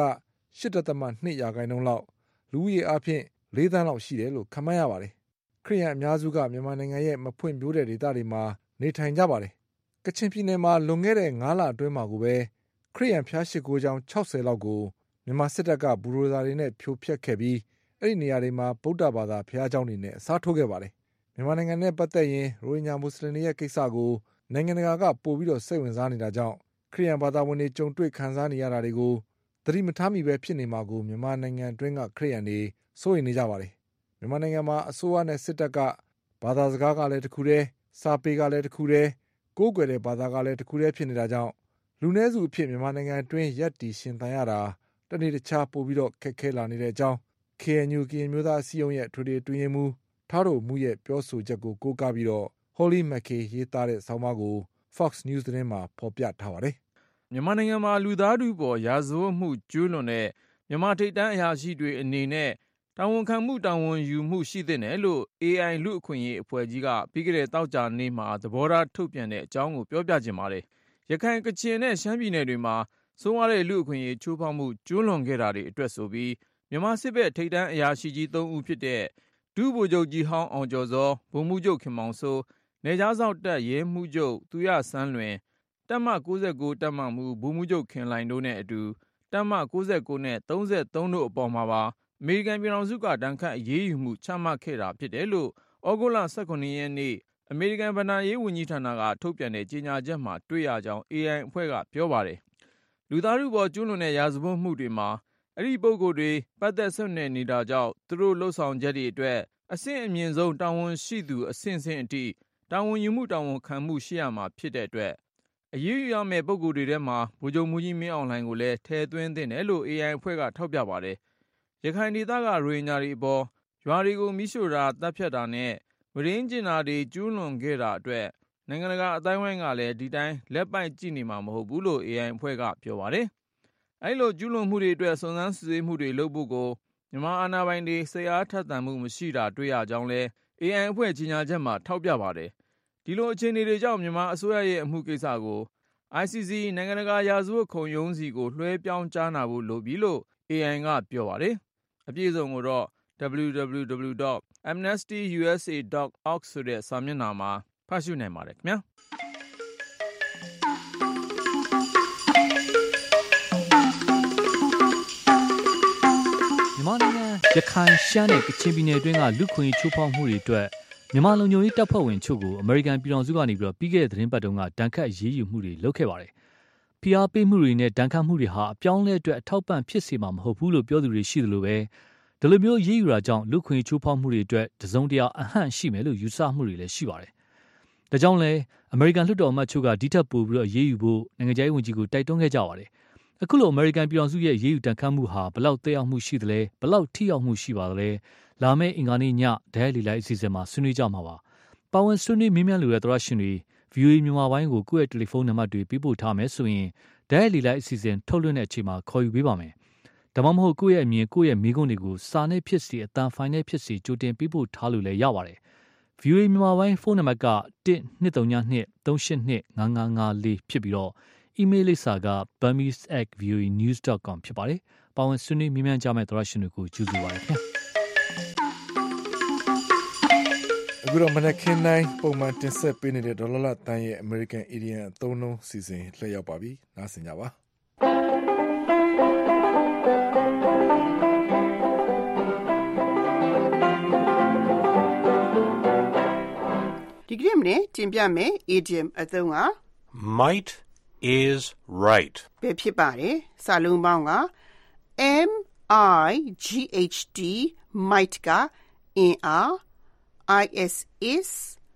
8.2% လောက်လူဦးရေအပြင်4သန်းလောက်ရှိတယ်လို့ခန့်မှန်းရပါတယ်ခရစ်ယာန်အများစုကမြန်မာနိုင်ငံရဲ့မဖွံ့ဖြိုးတဲ့ဒေသတွေမှာနေထိုင်ကြပါတယ်ကချင်ပြည်နယ်မှာလွန်ခဲ့တဲ့9လအတွင်းမှာကိုပဲခရစ်ယာန်ဖျားရှိခိုးကျောင်း60လောက်ကိုမြန်မာစစ်တပ်ကဘူရိုဇာတွေနဲ့ဖြိုဖျက်ခဲ့ပြီးအဲ့ဒီနေရာတွေမှာဗုဒ္ဓဘာသာဖျားကျောင်းတွေနဲ့အစားထိုးခဲ့ပါတယ်မြန်မာနိုင်ငံနဲ့ပတ်သက်ရင်ရိုဟင်ဂျာမွတ်စလင်တွေရဲ့ကိစ္စကိုနိုင်ငံတကာကပို့ပြီးတော့စိတ်ဝင်စားနေတာကြောင့်ခရစ်ယာန်ဘာသာဝင်တွေကြုံတွေ့ခံစားနေရတာတွေကိုသတိမထားမိပဲဖြစ်နေမှာကိုမြန်မာနိုင်ငံအတွင်းကခရစ်ယာန်တွေစိုးရိမ်နေကြပါတယ်မြန်မာနိုင်ငံမှာအစိုးရနဲ့စစ်တပ်ကဘာသာစကားကလည်းတစ်ခုတည်းစာပေကလည်းတစ်ခုတည်းကိုးကွယ်တဲ့ဘာသာကလည်းတစ်ခုတည်းဖြစ်နေတာကြောင့်လူနည်းစုအဖြစ်မြန်မာနိုင်ငံအတွင်းရပ်တည်ရှင်သန်ရတာတနေ့တခြားပို့ပြီးတော့ခက်ခဲလာနေတဲ့အကြောင်း KNU ကရင်မျိုးသားအစည်းအရုံးရဲ့ထွေထွေအတွင်းရေးမှူးထားတော်မူရဲ့ပြောဆိုချက်ကိုကိုးကားပြီးတော့ Holly Mackey ရေးသားတဲ့ဆောင်းပါးကို Fox News သတင်းမှာဖော်ပြထားပါတယ်မြန်မာနိုင်ငံမှာလူသားထုပေါ်ရာဇဝတ်မှုကျူးလွန်တဲ့မြန်မာထိပ်တန်းအရာရှိတွေအနေနဲ့တာဝန်ခံမှုတာဝန်ယူမှုရှိသင့်တယ်လို့ AI လူ့အခွင့်အရေးအဖွဲ့ကြီးကပြီးခဲ့တဲ့သောကြာနေ့မှာသဘောထားထုတ်ပြန်တဲ့အကြောင်းကိုပြောပြခြင်းပါတယ်။ရခိုင်ကချင်နဲ့ရှမ်းပြည်နယ်တွေမှာစိုးရတဲ့လူ့အခွင့်အရေးချိုးဖောက်မှုကျူးလွန်ခဲ့တာတွေအတွက်ဆိုပြီးမြန်မာစစ်ဘက်ထိပ်တန်းအရာရှိကြီး3ဦးဖြစ်တဲ့ဒုဗိုလ်ချုပ်ကြီးဟောင်းအောင်ကျော်စောဗိုလ်မှူးချုပ်ခင်မောင်စိုးနယ်ခြားစောင့်တပ်ရဲမှူးချုပ်သူရစန်းလွင်တပ်မ69တပ်မမှူးဗိုလ်မှူးချုပ်ခင်လှိုင်တို့နဲ့အတူတပ်မ69နဲ့33တို့အပေါ်မှာပါအမေရိကန်ပြည်ထောင်စုကတန်ခတ်အရေးယူမှုချမှတ်ခဲ့တာဖြစ်တယ်လို့ဩဂုတ်လ18ရက်နေ့အမေရိကန်ဗဏ္ဍာရေးဝန်ကြီးဌာနကထုတ်ပြန်တဲ့ကြေညာချက်မှာတွေ့ရကြောင်း AI အဖွဲ့ကပြောပါတယ်။လူသားထုပေါ်ကျူးလွန်တဲ့ရာဇဝတ်မှုတွေမှာအဲ့ဒီပုဂ္ဂိုလ်တွေပတ်သက်ဆက်နွယ်နေတာကြောင့်သူတို့လှုပ်ဆောင်ချက်တွေအတွက်အဆင့်အမြင့်ဆုံးတာဝန်ရှိသူအဆင့်ဆင့်အထိတာဝန်ယူမှုတာဝန်ခံမှုရှိရမှာဖြစ်တဲ့အတွက်အရေးယူရမယ့်ပုဂ္ဂိုလ်တွေထဲမှာဗိုလ်ချုပ်မှူးကြီးမင်းအောင်လှိုင်ကိုလည်းထည့်သွင်းသင့်တယ်လို့ AI အဖွဲ့ကထောက်ပြပါတယ်။ရခိုင်ဒေသကရိုဟင်ဂျာတွေအပေါ်ရွာတွေကိုမိရှို့တာတပ်ဖြတ်တာနဲ့မရင်းကျင်တာတွေကျူးလွန်ခဲ့တာအတွက်နိုင်ငံတကာအတိုင်းအဝိုင်းကလည်းဒီတိုင်းလက်ပိုက်ကြည့်နေမှာမဟုတ်ဘူးလို့ AI အဖွဲ့ကပြောပါတယ်။အဲ့လိုကျူးလွန်မှုတွေအတွက်စုံစမ်းစစ်ဆေးမှုတွေလုပ်ဖို့ကိုမြန်မာအာဏာပိုင်တွေစိတ်အားထက်သန်မှုမရှိတာတွေ့ရကြောင်းလည်း AI အဖွဲ့ကြီးညာချက်မှာထောက်ပြပါတယ်။ဒီလိုအခြေအနေတွေကြောင့်မြန်မာအစိုးရရဲ့အမှုကိစ္စကို ICC နိုင်ငံတကာရာဇဝတ်ခုံရုံးစီကိုလွှဲပြောင်းကြားနာဖို့လိုပြီလို့ AI ကပြောပါတယ်။အပြည့်အစုံကိုတော့ www.amnestyusa.org ဆိုတဲ့စာမျက်နှာမှာဖတ်ရှုနိုင်ပါတယ်ခင်ဗျာ။မြန်မာနိုင်ငံရခိုင်ရှမ်းနဲ့ကချင်ပြည်နယ်အတွင်းကလူခွင့်ချိုးဖောက်မှုတွေအတွက်မြန်မာလုံခြုံရေးတပ်ဖွဲ့ဝင်ချုပ်ကိုအမေရိကန်ပြည်ထောင်စုကနေပြီးတော့ပြီးခဲ့တဲ့သတင်းပတ်တုန်းကတန်ခတ်အရေးယူမှုတွေလုပ်ခဲ့ပါတယ်။ဖိအားပေးမှုတွေနဲ့ဒဏ်ခတ်မှုတွေဟာအပြောင်းလဲအတွက်အထောက်ပံ့ဖြစ်စေမှာမဟုတ်ဘူးလို့ပြောသူတွေရှိတယ်လို့ပဲဒီလိုမျိုးရေးယူတာကြောင့်လူခွင့်ချိုးဖောက်မှုတွေအတွက်တစုံတရာအဟန့်ရှိမယ်လို့ယူဆမှုတွေလည်းရှိပါတယ်။ဒါကြောင့်လည်းအမေရိကန်လွှတ်တော်အမတ်ချို့ကဒီထက်ပိုပြီးတော့ရေးယူဖို့နိုင်ငံခြားရေးဝန်ကြီးကိုတိုက်တွန်းခဲ့ကြပါတယ်။အခုလိုအမေရိကန်ပြည်ထောင်စုရဲ့ရေးယူတန်ခတ်မှုဟာဘလောက်သက်ရောက်မှုရှိသလဲဘလောက်ထိရောက်မှုရှိပါသလဲလာမယ့်အင်္ဂါနေ့ညဒဲလီလိုက်အစီအစဉ်မှာဆွေးနွေးကြမှာပါ။ပါဝင်ဆွေးနွေးမြင်းမြန်းလိုတဲ့သရရှင်တွေ VOA မြန်မာပိုင်းကိုကိုယ့်ရဲ့တယ်လီဖုန်းနံပါတ်တွေပေးပို့ထားမယ်ဆိုရင်ဒဲလီလိုက်အစီအစဉ်ထုတ်လွှင့်တဲ့အချိန်မှာခေါ်ယူပေးပါမယ်။ဒါမှမဟုတ်ကိုယ့်ရဲ့အမြင်ကိုယ့်ရဲ့မိကုန်းတွေကိုစာနဲ့ဖြစ်စီအတန်ဖိုင်နဲ့ဖြစ်စီကြိုတင်ပေးပို့ထားလို့လည်းရပါတယ်။ VOA မြန်မာပိုင်းဖုန်းနံပါတ်က1-232-382-5554ဖြစ်ပြီးတော့အီးမေးလ်လိပ်စာက burmese@voanews.com ဖြစ်ပါတယ်။ပါဝင်ဆွေးနွေးမြင်းမြန်းကြမယ့်သရရှင်တွေကိုကျေးဇူးပါတယ်ခင်ဗျာ။အခုတော့မနက်ခင်းတိုင်းပုံမှန်တင်ဆက်ပေးနေတဲ့ဒေါ်လာလတန်းရဲ့ American Idiom အသုံးအနှုန်းစီစဉ်လှည့်ရောက်ပါပြီ။နားဆင်ကြပါ။ဒီကနေ့မနေ့တင်ပြမယ် idiom အသုံးက Might is right ပဲဖြစ်ပါတယ်။စာလုံးပေါင်းက MIGHT might ကအင်အား IS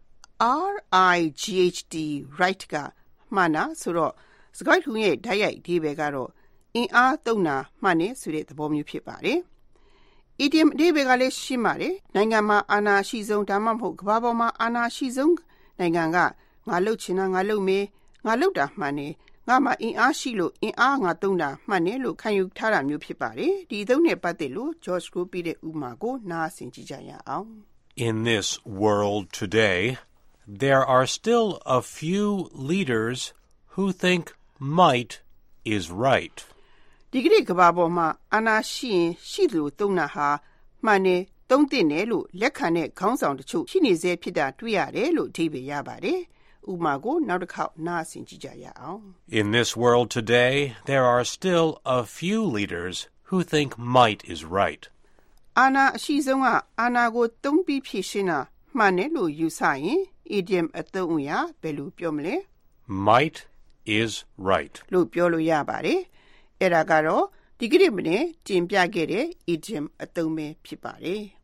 RIGHT right ကမှန်တာဆိုတော့စကားထုံးရဲ့ဓာတ်ရိုက်ဒီပဲကတော့အင်အားသုံးတာမှန်နေဆိုတဲ့သဘောမျိုးဖြစ်ပါတယ်။ idiom ဒီပဲကလည်းရှင်းပါတယ်။နိုင်ငံမှာအာဏာရှိဆုံးဒါမှမဟုတ်ကမ္ဘာပေါ်မှာအာဏာရှိဆုံးနိုင်ငံကငါလှုပ်ချင်တာငါလှုပ်မယ်ငါလှုပ်တာမှန်နေငါမှာအင်အားရှိလို့အင်အားငါသုံးတာမှန်နေလို့ခံယူထားတာမျိုးဖြစ်ပါတယ်။ဒီအသုံးနဲ့ပတ်သက်လို့ George ကိုပြတဲ့ဥပမာကိုနားဆင်ကြည့်ကြရအောင်။ In this world today, there are still a few leaders who think might is right. ဒီကနေ့ကမ္ဘာပေါ်မှာအာဏာရှိရင်ရှိသလိုသုံးတာဟာမှန်တယ်သုံးသင့်တယ်လို့လက်ခံတဲ့ခေါင်းဆောင်တချို့ရှိနေစေဖြစ်တာတွေ့ရတယ်လို့အဓိပ္ပာယ်ရပါတယ်။ဥပမာကိုနောက်တစ်ခေါက်နားဆင်ကြည့်ကြရအောင် In this world today, there are still a few leaders who think might is right. အာဏာအရှိဆုံးကအာဏာကိုသုံးပြီးဖြည့်ရှင်းတာမှန်တယ်လို့ယူဆရင် idiom အသုံးအရာဘယ်လိုပြောမလဲ Might is right. လို့ပြောလို့ရပါတယ်။အဲ့ဒါကတော့ဒီကနေ့မနေ့တင်ပြခဲ့တဲ့ idiom အသုံးပဲဖြစ်ပါတယ်။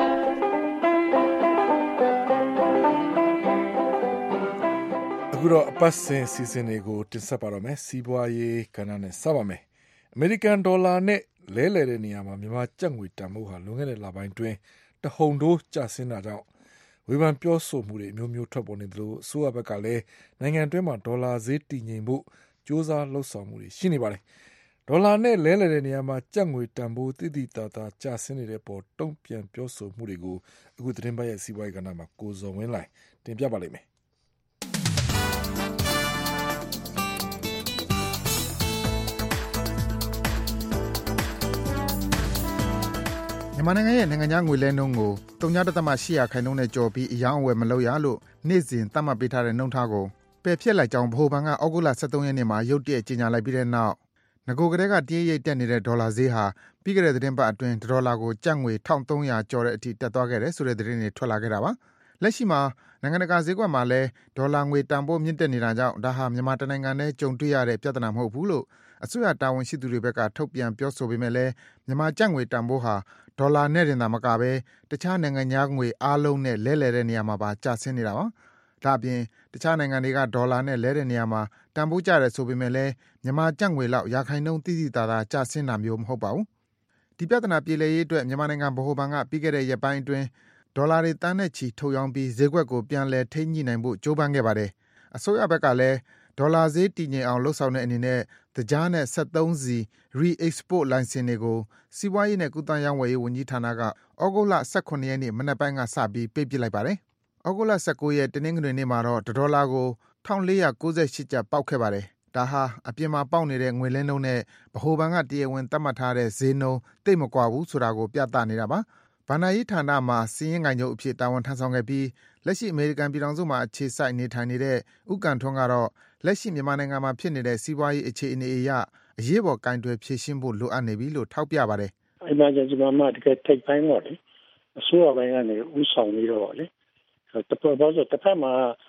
အခုတော့အပတ်စဉ်စီစဉ်တွေကိုတင်ဆက်ပါတော့မယ်စီးပွားရေးကဏ္ဍနဲ့စပါမယ်အမေရိကန်ဒေါ်လာနဲ့လဲလှယ်တဲ့နေရာမှာမြန်မာကျပ်ငွေတန်ဖိုးဟာလွန်ခဲ့တဲ့လပိုင်းတွင်တဟုန်တိုးကျဆင်းတာကြောင့်ဝေဖန်ပြောဆိုမှုတွေအမျိုးမျိုးထွက်ပေါ်နေသလိုအစိုးရဘက်ကလည်းနိုင်ငံတွင်းမှာဒေါ်လာဈေးတည်ငြိမ်ဖို့ကြိုးစားလှုံ့ဆော်မှုတွေရှိနေပါတယ်ဒေါ်လာနဲ့လဲလှယ်တဲ့နေရာမှာကျပ်ငွေတန်ဖိုးတိတိတသာကျဆင်းနေတဲ့ပေါ်တုံ့ပြန်ပြောဆိုမှုတွေကိုအခုသတင်းပတ်ရဲ့စီးပွားရေးကဏ္ဍမှာကိုဇော်ဝင်းလိုက်တင်ပြပါလိမ့်မယ်မြန်မာနိုင်ငံရဲ့နိုင်ငံခြားငွေလဲနှုန်းကို 0.8% နဲ့ကျော်ပြီးအယောင်းအဝယ်မလုပ်ရလို့နေ့စဉ်သတ်မှတ်ပေးထားတဲ့နှုန်းထားကိုပယ်ဖျက်လိုက်ကြောင်းဗဟိုဘဏ်ကဩဂုတ်လ 23 ရက်နေ့မှာရုတ်တရက်ကြေညာလိုက်ပြီးတဲ့နောက်နဂိုကတည်းကတရိပ်ရိပ်တက်နေတဲ့ဒေါ်လာဈေးဟာပြီးခဲ့တဲ့သတင်းပတ်အတွင်းဒေါ်လာကိုကျပ်ငွေ 1300 ကျော်တဲ့အထိတက်သွားခဲ့တယ်ဆိုတဲ့သတင်းတွေထွက်လာခဲ့တာပါ။လက်ရှိမှာနိုင်ငံတကာဈေးကွက်မှာလည်းဒေါ်လာငွေတန်ဖိုးမြင့်တက်နေတာကြောင့်ဒါဟာမြန်မာတိုင်းနိုင်ငံထဲကြုံတွေ့ရတဲ့ပြဿနာမဟုတ်ဘူးလို့အစိုးရတာဝန်ရှိသူတွေဘက်ကထုတ်ပြန်ပြောဆိုပေမဲ့လည်းမြန်မာကျပ်ငွေတန်ဖိုးဟာဒေါ်လာနဲ့တင်သာမကဘဲတခြားနိုင်ငံခြားငွေအားလုံးနဲ့လဲလှယ်တဲ့နေရာမှာပါကျဆင်းနေတာပါ။ဒါ့အပြင်တခြားနိုင်ငံတွေကဒေါ်လာနဲ့လဲတဲ့နေရာမှာတန်ဖိုးကျတယ်ဆိုပေမဲ့လည်းမြန်မာကျပ်ငွေလောက်ရာခိုင်နှုန်းတိတိတသာကျဆင်းတာမျိုးမဟုတ်ပါဘူး။ဒီပြဿနာပြေလည်ရေးအတွက်မြန်မာနိုင်ငံဗဟိုဘဏ်ကပြီးခဲ့တဲ့ရက်ပိုင်းအတွင်းဒေါ်လာတွေတန်းနဲ့ချီထုတ်ရောင်းပြီးဈေးကွက်ကိုပြန်လည်ထိန်းညှိနိုင်ဖို့ကြိုးပမ်းခဲ့ပါတယ်။အစိုးရဘက်ကလည်းဒေါ်လာဈေးတည်ငြိမ်အောင်လှုံ့ဆော်တဲ့အနေနဲ့သကြားနဲ့73စီ re-export လိုင်စင်တွေကိုစီးပွားရေးနဲ့ကုသရေးဝန်ကြီးဌာနကဩဂုတ်လ18ရက်နေ့မနက်ပိုင်းကစပြီးပိတ်ပစ်လိုက်ပါတယ်။ဩဂုတ်လ19ရက်တနင်္ဂနွေနေ့မှာတော့ဒေါ်လာကို1498ကျပ်ပေါက်ခဲ့ပါတယ်။ဒါဟာအပြင်မှာပေါက်နေတဲ့ငွေလဲနှုန်းနဲ့ဗဟိုဘဏ်ကတရားဝင်သတ်မှတ်ထားတဲ့ဈေးနှုန်းတိတ်မကွာဘူးဆိုတာကိုပြသနေတာပါ။ဘဏ္ဍာရေးဌာနမှာစီးရင်ငိုင်ချုပ်အဖြစ်တာဝန်ထမ်းဆောင်ခဲ့ပြီးလက်ရှိအမေရိကန်ပြည်ထောင်စုမှာအခြေစိုက်နေထိုင်နေတဲ့ဥက္ကံထွန်းကတော့လက်ရှိမြန်မာနိုင်ငံမှာဖြစ်နေတဲ့စီးပွားရေးအခြေအနေအရအရေးပေါ်ကင်တွယ်ဖြေရှင်းဖို့လိုအပ်နေပြီလို့ထောက်ပြပါတယ်။ Emergency မှာတကယ်ထိပ်ပိုင်းပေါ့လေအစိုးရပိုင်းကနေဥဆောင်ပြီးတော့လေတစ်ဖက်မှာ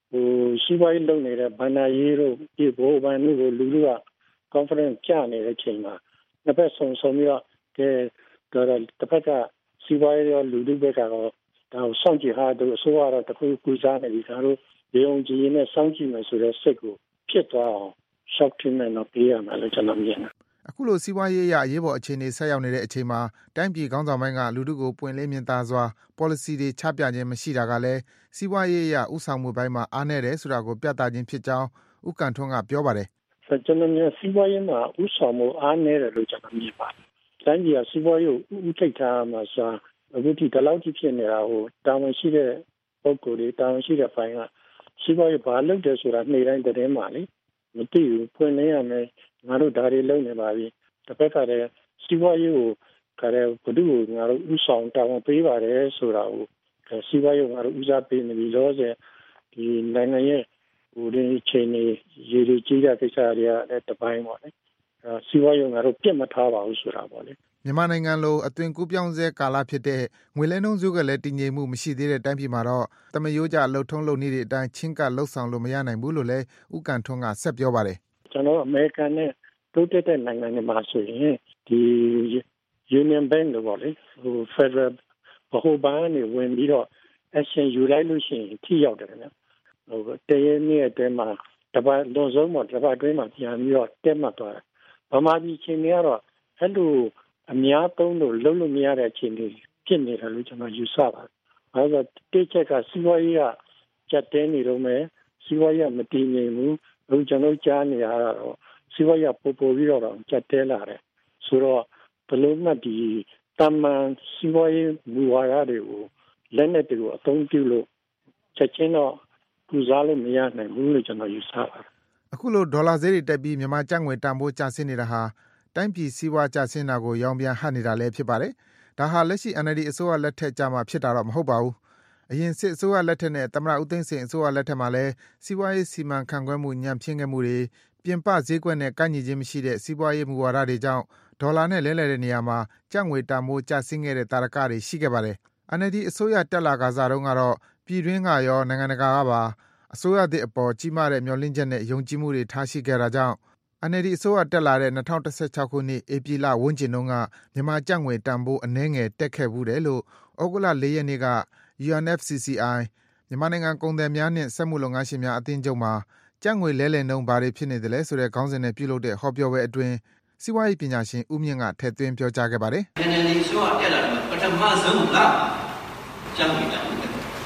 စီးပွားရေးလုပ်နေတဲ့ဘဏ္ဍာရေးတို့ဒီဘိုးဘဏ်တို့ကိုလူလူက confidence ကျနေတဲ့ချိန်မှာနှစ်ဖက်ဆုံပြီးတော့တစ်ဖက်ကစီးပွားရေးရောလူလူဘက်ကတော့ဒါကိုစောင့်ကြည့်ဟာတို့အစိုးရတော့တခုကူစားနေပြီဒါတို့ရေုံကြည်နဲ့စောင့်ကြည့်မယ်ဆိုတဲ့စိတ်ကိုဖြစ်သွားအောင် shock treatment တော့ပေးရမယ်လို့ကျွန်တော်မြင်တယ်အခုလိုစီးပွားရေးအရအရေးပေါ်အခြေအနေဆက်ရောက်နေတဲ့အချိန်မှာတိုင်းပြည်ခေါင်းဆောင်ပိုင်းကလူထုကိုပွင့်လင်းမြင်သာစွာ policy တွေချပြခြင်းမရှိတာကလည်းစီးပွားရေးအရဥဆောင်မှုပိုင်းမှာအားနည်းတယ်ဆိုတာကိုပြသခြင်းဖြစ်ကြောင်းဦးကန်ထွန်းကပြောပါတယ်ကျွန်တော်မြင်စီးပွားရေးမှာဥဆောင်မှုအားနည်းတယ်လို့ကျွန်တော်မြင်ပါတယ်တိုင်းပြည်ကစီးပွားရေးကိုဥထိပ်ထားမှာဆိုအခုဒီလောက်ကြီးဖြစ်နေတာဟိုတာဝန်ရှိတဲ့ပုဂ္ဂိုလ်တွေတာဝန်ရှိတဲ့ပိုင်းကစီးပွားရေးဘာလုပ်တယ်ဆိုတာနေ့တိုင်းသတင်းမှာလေမသိဘူးဖွင့်နေရမယ်ငါတို့ဒါတွေလုပ်နေပါပြီတစ်ဖက်ကတည်းကစီးပွားရေးကိုဘယ်သူကိုငါတို့ဥဆောင်တာဝန်ပေးပါတယ်ဆိုတာကိုစီးပွားရေးငါတို့ဦးစားပေးနေပြီလို့ဆိုဒီနိုင်ငံရဲ့ဟိုဒီချိန်နေရေကြီးတဲ့ကိစ္စတွေကလည်းတစ်ပိုင်းပေါ့လေစီးပွားရေးငါတို့ပြတ်မထားပါဘူးဆိုတာပေါ့လေမြန်မာနိုင်ငံလိုအသွင်ကူးပြောင်းဆဲကာလဖြစ်တဲ့ငွေလဲနှုန်းစုကလည်းတည်ငြိမ်မှုမရှိသေးတဲ့တိုင်းပြည်မှာတော့တမယိုးကျလှုပ်ထုံးလုပ်နည်းတွေအတိုင်းချင်းကပ်လှုပ်ဆောင်လို့မရနိုင်ဘူးလို့လည်းဦးကန်ထွန်းကဆက်ပြောပါတယ်ကျွန်တော်အမေရိကန်နဲ့တိုးတက်တဲ့နိုင်ငံတွေမှာဆိုရင်ဒီ Union Bank လို့ပေါ့လေဟို Federal ဘဟိုဘဏ်နဲ့ဝင်ပြီးတော့ action ယူလိုက်လို့ရှိရင်ထိရောက်တယ်ခင်ဗျဟိုတရင်းနဲ့အတွင်းမှာတပတ်လုံးစုံမှာတပတ်အတွင်းမှာပြန်ပြီးတော့တက်မှတ်သွားတယ်ဗမာပြည်ချင်းတွေကတော့အဲ့လိုအများသုံးလို့လုံးလို့မရတဲ့အခြေအနေဖြစ်နေတယ်လို့ကျွန်တော်ယူဆပါတယ်။အဲဒါတိကျကစီးပွားရေးကကျက်တဲနေတော့မယ်စီးပွားရေးမတည်ငြိမ်ဘူးအခုကျွန်တော်ကြားနေရတော့စီးပွားရေးပို့ပြီးတော့ကျက်တဲလာတယ်ဆိုတော့ဘလို့မှဒီတမန်စီးပွားရေးမူဝါဒတွေကိုလက်နဲ့တွေကိုအသုံးပြုလို့ချက်ချင်းတော့ကူစားလို့မရနိုင်ဘူးလို့ကျွန်တော်ယူဆပါတယ်။အခုလိုဒေါ်လာဈေးတွေတက်ပြီးမြန်မာကျပ်ငွေတန်ဖိုးကျဆင်းနေတာဟာတိုင်းပြည်စီးပွားကျဆင်းတာကိုရောင်ပြန်ဟပ်နေတာလည်းဖြစ်ပါတယ်။ဒါဟာလက်ရှိ NLD အစိုးရလက်ထက်ကြမှာဖြစ်တာတော့မဟုတ်ပါဘူး။အရင်စစ်အစိုးရလက်ထက်နဲ့သမ္မတဦးသိန်းစိန်အစိုးရလက်ထက်မှာလည်းစီးပွားရေးစီမံခန့်ခွဲမှုညံ့ဖျင်းခဲ့မှုတွေပြင်ပဈေးကွက်နဲ့ကိုက်ညီခြင်းမရှိတဲ့စီးပွားရေးမူဝါဒတွေကြောင့်ဒေါ်လာနဲ့လဲလှယ်တဲ့နေရာမှာကျပ်ငွေတန်ဖိုးကျဆင်းခဲ့တဲ့တာရကတွေရှိခဲ့ပါတယ်။ NLD အစိုးရတက်လာကစားတုန်းကတော့ပြည်တွင်းကရောနိုင်ငံတကာကပါအစိုးရသစ်အပေါ်ကြီးမားတဲ့မျှော်လင့်ချက်နဲ့ယုံကြည်မှုတွေထားရှိခဲ့တာကြောင့်NLD အစိုးရတက်လာတဲ့2016ခုနှစ်ဧပြီလဝန်းကျင်တုန်းကမြန်မာကျပ်ငွေတန်ဖိုးအနည်းငယ်တက်ခဲ့ဘူးတယ်လို့ဩဂုတ်လ4ရက်နေ့က UNFCCI မြန်မာနိုင်ငံကုန်သည်များနှင့်စက်မှုလုပ်ငန်းရှင်များအသင်းချုပ်မှာကျပ်ငွေလဲလှယ်နှုန်းဘာတွေဖြစ်နေသလဲဆိုတဲ့ခေါင်းစဉ်နဲ့ပြုလုပ်တဲ့ဟောပြောပွဲအတွင်းစီးပွားရေးပညာရှင်ဦးမြင့်ကထည့်သွင်းပြောကြားခဲ့ပါတယ်။ NLD အစိုးရတက်လာတဲ့ပထမဆုံးလကျပ်ငွေတန်ဖိုး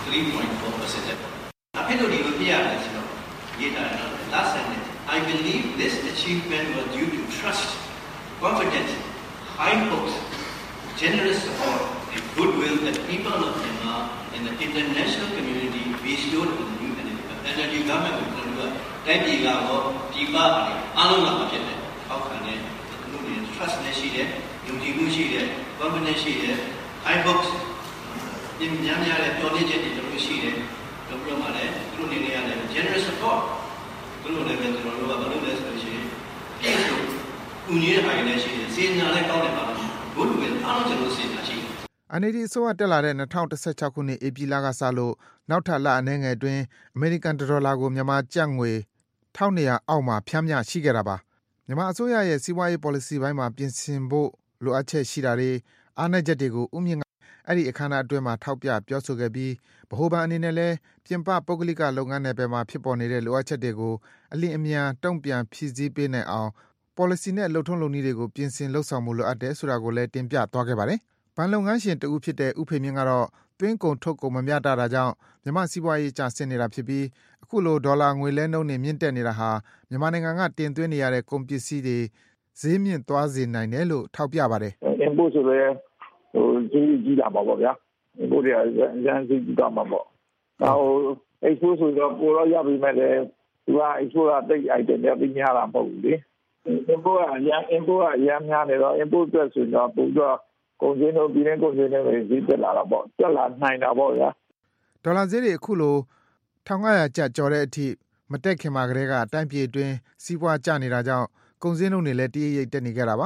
3.4% တက်။အဲ့လိုဒီလိုပြရတယ်ဆိုတော့ရေးတာတော့ last sentence I believe this achievement was due to trust, confidence, high hopes, generous support, and goodwill that people of Myanmar and the international community bestowed on the new NLD government ကိုတို့ကတိုင်းပြည်ကတော့ဒီပါအားလုံးလာမှာဖြစ်တယ်။အောက်ခံတဲ့လူတွေ trust နဲ့ရှိတယ်၊ယုံကြည်မှုရှိတယ်၊confidence ရှိတယ်၊ high hopes ဒီများများတဲ့ပြောနေချက်တွေတို့ရှိတယ်။တို့ပြောမှလည်းသူတို့နေနေရတယ် generous supportသူတို့လည်းပဲကျွန်တော်တို့ကဘာလုပ်လဲဆိုလို့ရှိရင်ပြည့်စုံဦးကြီးတဲ့ဟာတွေလည်းရှိတယ်စေညာလည်းကောင်းတယ်ပါလို့ဘုလူပဲအားလုံးကျွန်တော်စေညာရှိတယ် NLD အစိုးရတက်လာတဲ့2016ခုနှစ်ဧပြီလကစလို့နောက်ထပ်လအနည်းငယ်အတွင်းအမေရိကန်ဒေါ်လာကိုမြန်မာကျပ်ငွေ1200အောက်မှာဖြန့်မျှရှိခဲ့တာပါမြန်မာအစိုးရရဲ့စီးပွားရေး policy ဘိုင်းမှာပြင်ဆင်ဖို့လိုအပ်ချက်ရှိတာတွေအားနည်းချက်တွေကိုဦးမြင့်ကအဲ့ဒီအခမ်းအနားအတွင်းမှာထောက်ပြပြောဆိုခဲ့ပြီးဗဟိုဘဏ်အနေနဲ့လည်းပြင်ပပုဂ္ဂလိကလုပ်ငန်းနယ်ပယ်မှာဖြစ်ပေါ်နေတဲ့လိုအပ်ချက်တွေကိုအလင်းအမြန်တုံ့ပြန်ဖြည့်ဆည်းပေးနိုင်အောင် policy နဲ့လှုပ်ထုံးလုပ်နည်းတွေကိုပြင်ဆင်လှုပ်ဆောင်မှုလိုအပ်တယ်ဆိုတာကိုလည်းတင်ပြသွားခဲ့ပါတယ်။ဘဏ်လုပ်ငန်းရှင်တဦးဖြစ်တဲ့ဦးဖေမြင့်ကတော့သွင်းကုန်ထုတ်ကုန်မမျှတတာကြောင့်မြန်မာစီးပွားရေးကျဆင်းနေတာဖြစ်ပြီးအခုလိုဒေါ်လာငွေလဲနှုန်းတွေမြင့်တက်နေတာဟာမြန်မာနိုင်ငံကတင်သွင်းနေရတဲ့ကုန်ပစ္စည်းတွေဈေးမြင့်သွားစေနိုင်တယ်လို့ထောက်ပြပါတယ်။ import ဆိုရဲဟိုကြီးလာပါပေါ့ဗျာ။ import တွေအများကြီးကြီးသွားမှာပေါ့။ဟို export ဆိုတော့ပိုတော့ရပြီမဲ့လေသူက export ကတိတ် item တွေပြီးများတာမဟုတ်ဘူးလေ။ import ကအများများနေတော့ import အတွက်ဆိုတော့ပိုတော့ကုန်စည်တို့ပြည်တွင်းကုန်စည်တွေဈေးတက်လာတာပေါ့တက်လာနိုင်တာပေါ့ဗျာဒေါ်လာဈေးတွေအခုလို1500ကျပ်ကျော်တဲ့အထိမတက်ခင်မှာကတည်းကအတိုင်းပြည်အတွင်းစီးပွားကျနေတာကြောင့်ကုန်စည်နှုန်းတွေလည်းတရိပ်ရိပ်တက်နေကြတာပါ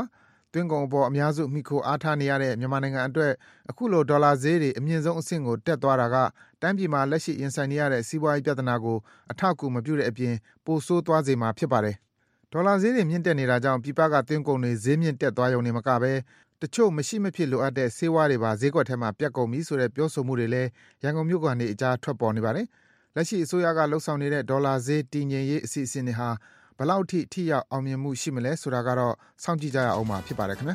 သွင်းကုန်အပေါ်အများစုမိခိုအားထားနေရတဲ့မြန်မာနိုင်ငံအတွက်အခုလိုဒေါ်လာဈေးတွေအမြင့်ဆုံးအဆင့်ကိုတက်သွားတာကတိုင်းပြည်မှာလက်ရှိရင်ဆိုင်နေရတဲ့စီးပွားရေးပြဿနာကိုအထောက်အကူမပြုတဲ့အပြင်ပိုဆိုးသွားစေမှာဖြစ်ပါတယ်။ဒေါ်လာဈေးတွေမြင့်တက်နေတာကြောင့်ပြည်ပကသွင်းကုန်တွေဈေးမြင့်တက်သွားရုံနဲ့မကဘဲတချို့မရှိမဖြစ်လိုအပ်တဲ့ဆေးဝါးတွေပါဈေးကွက်ထဲမှာပြတ်ကုန်ပြီဆိုတဲ့ပြောဆိုမှုတွေလည်းရန်ကုန်မြို့ကနေအကြားထွက်ပေါ်နေပါတယ်။လက်ရှိအစိုးရကလှုပ်ဆောင်နေတဲ့ဒေါ်လာဈေးတည်ငြိမ်ရေးအစီအစဉ်တွေဟာဘယ်လောက်ထိရောက်အောင်မြင်မှုရှိမလဲဆိုတာကတော့စောင့်ကြည့်ကြရအောင်မှာဖြစ်ပါတယ်ခင်ဗျာ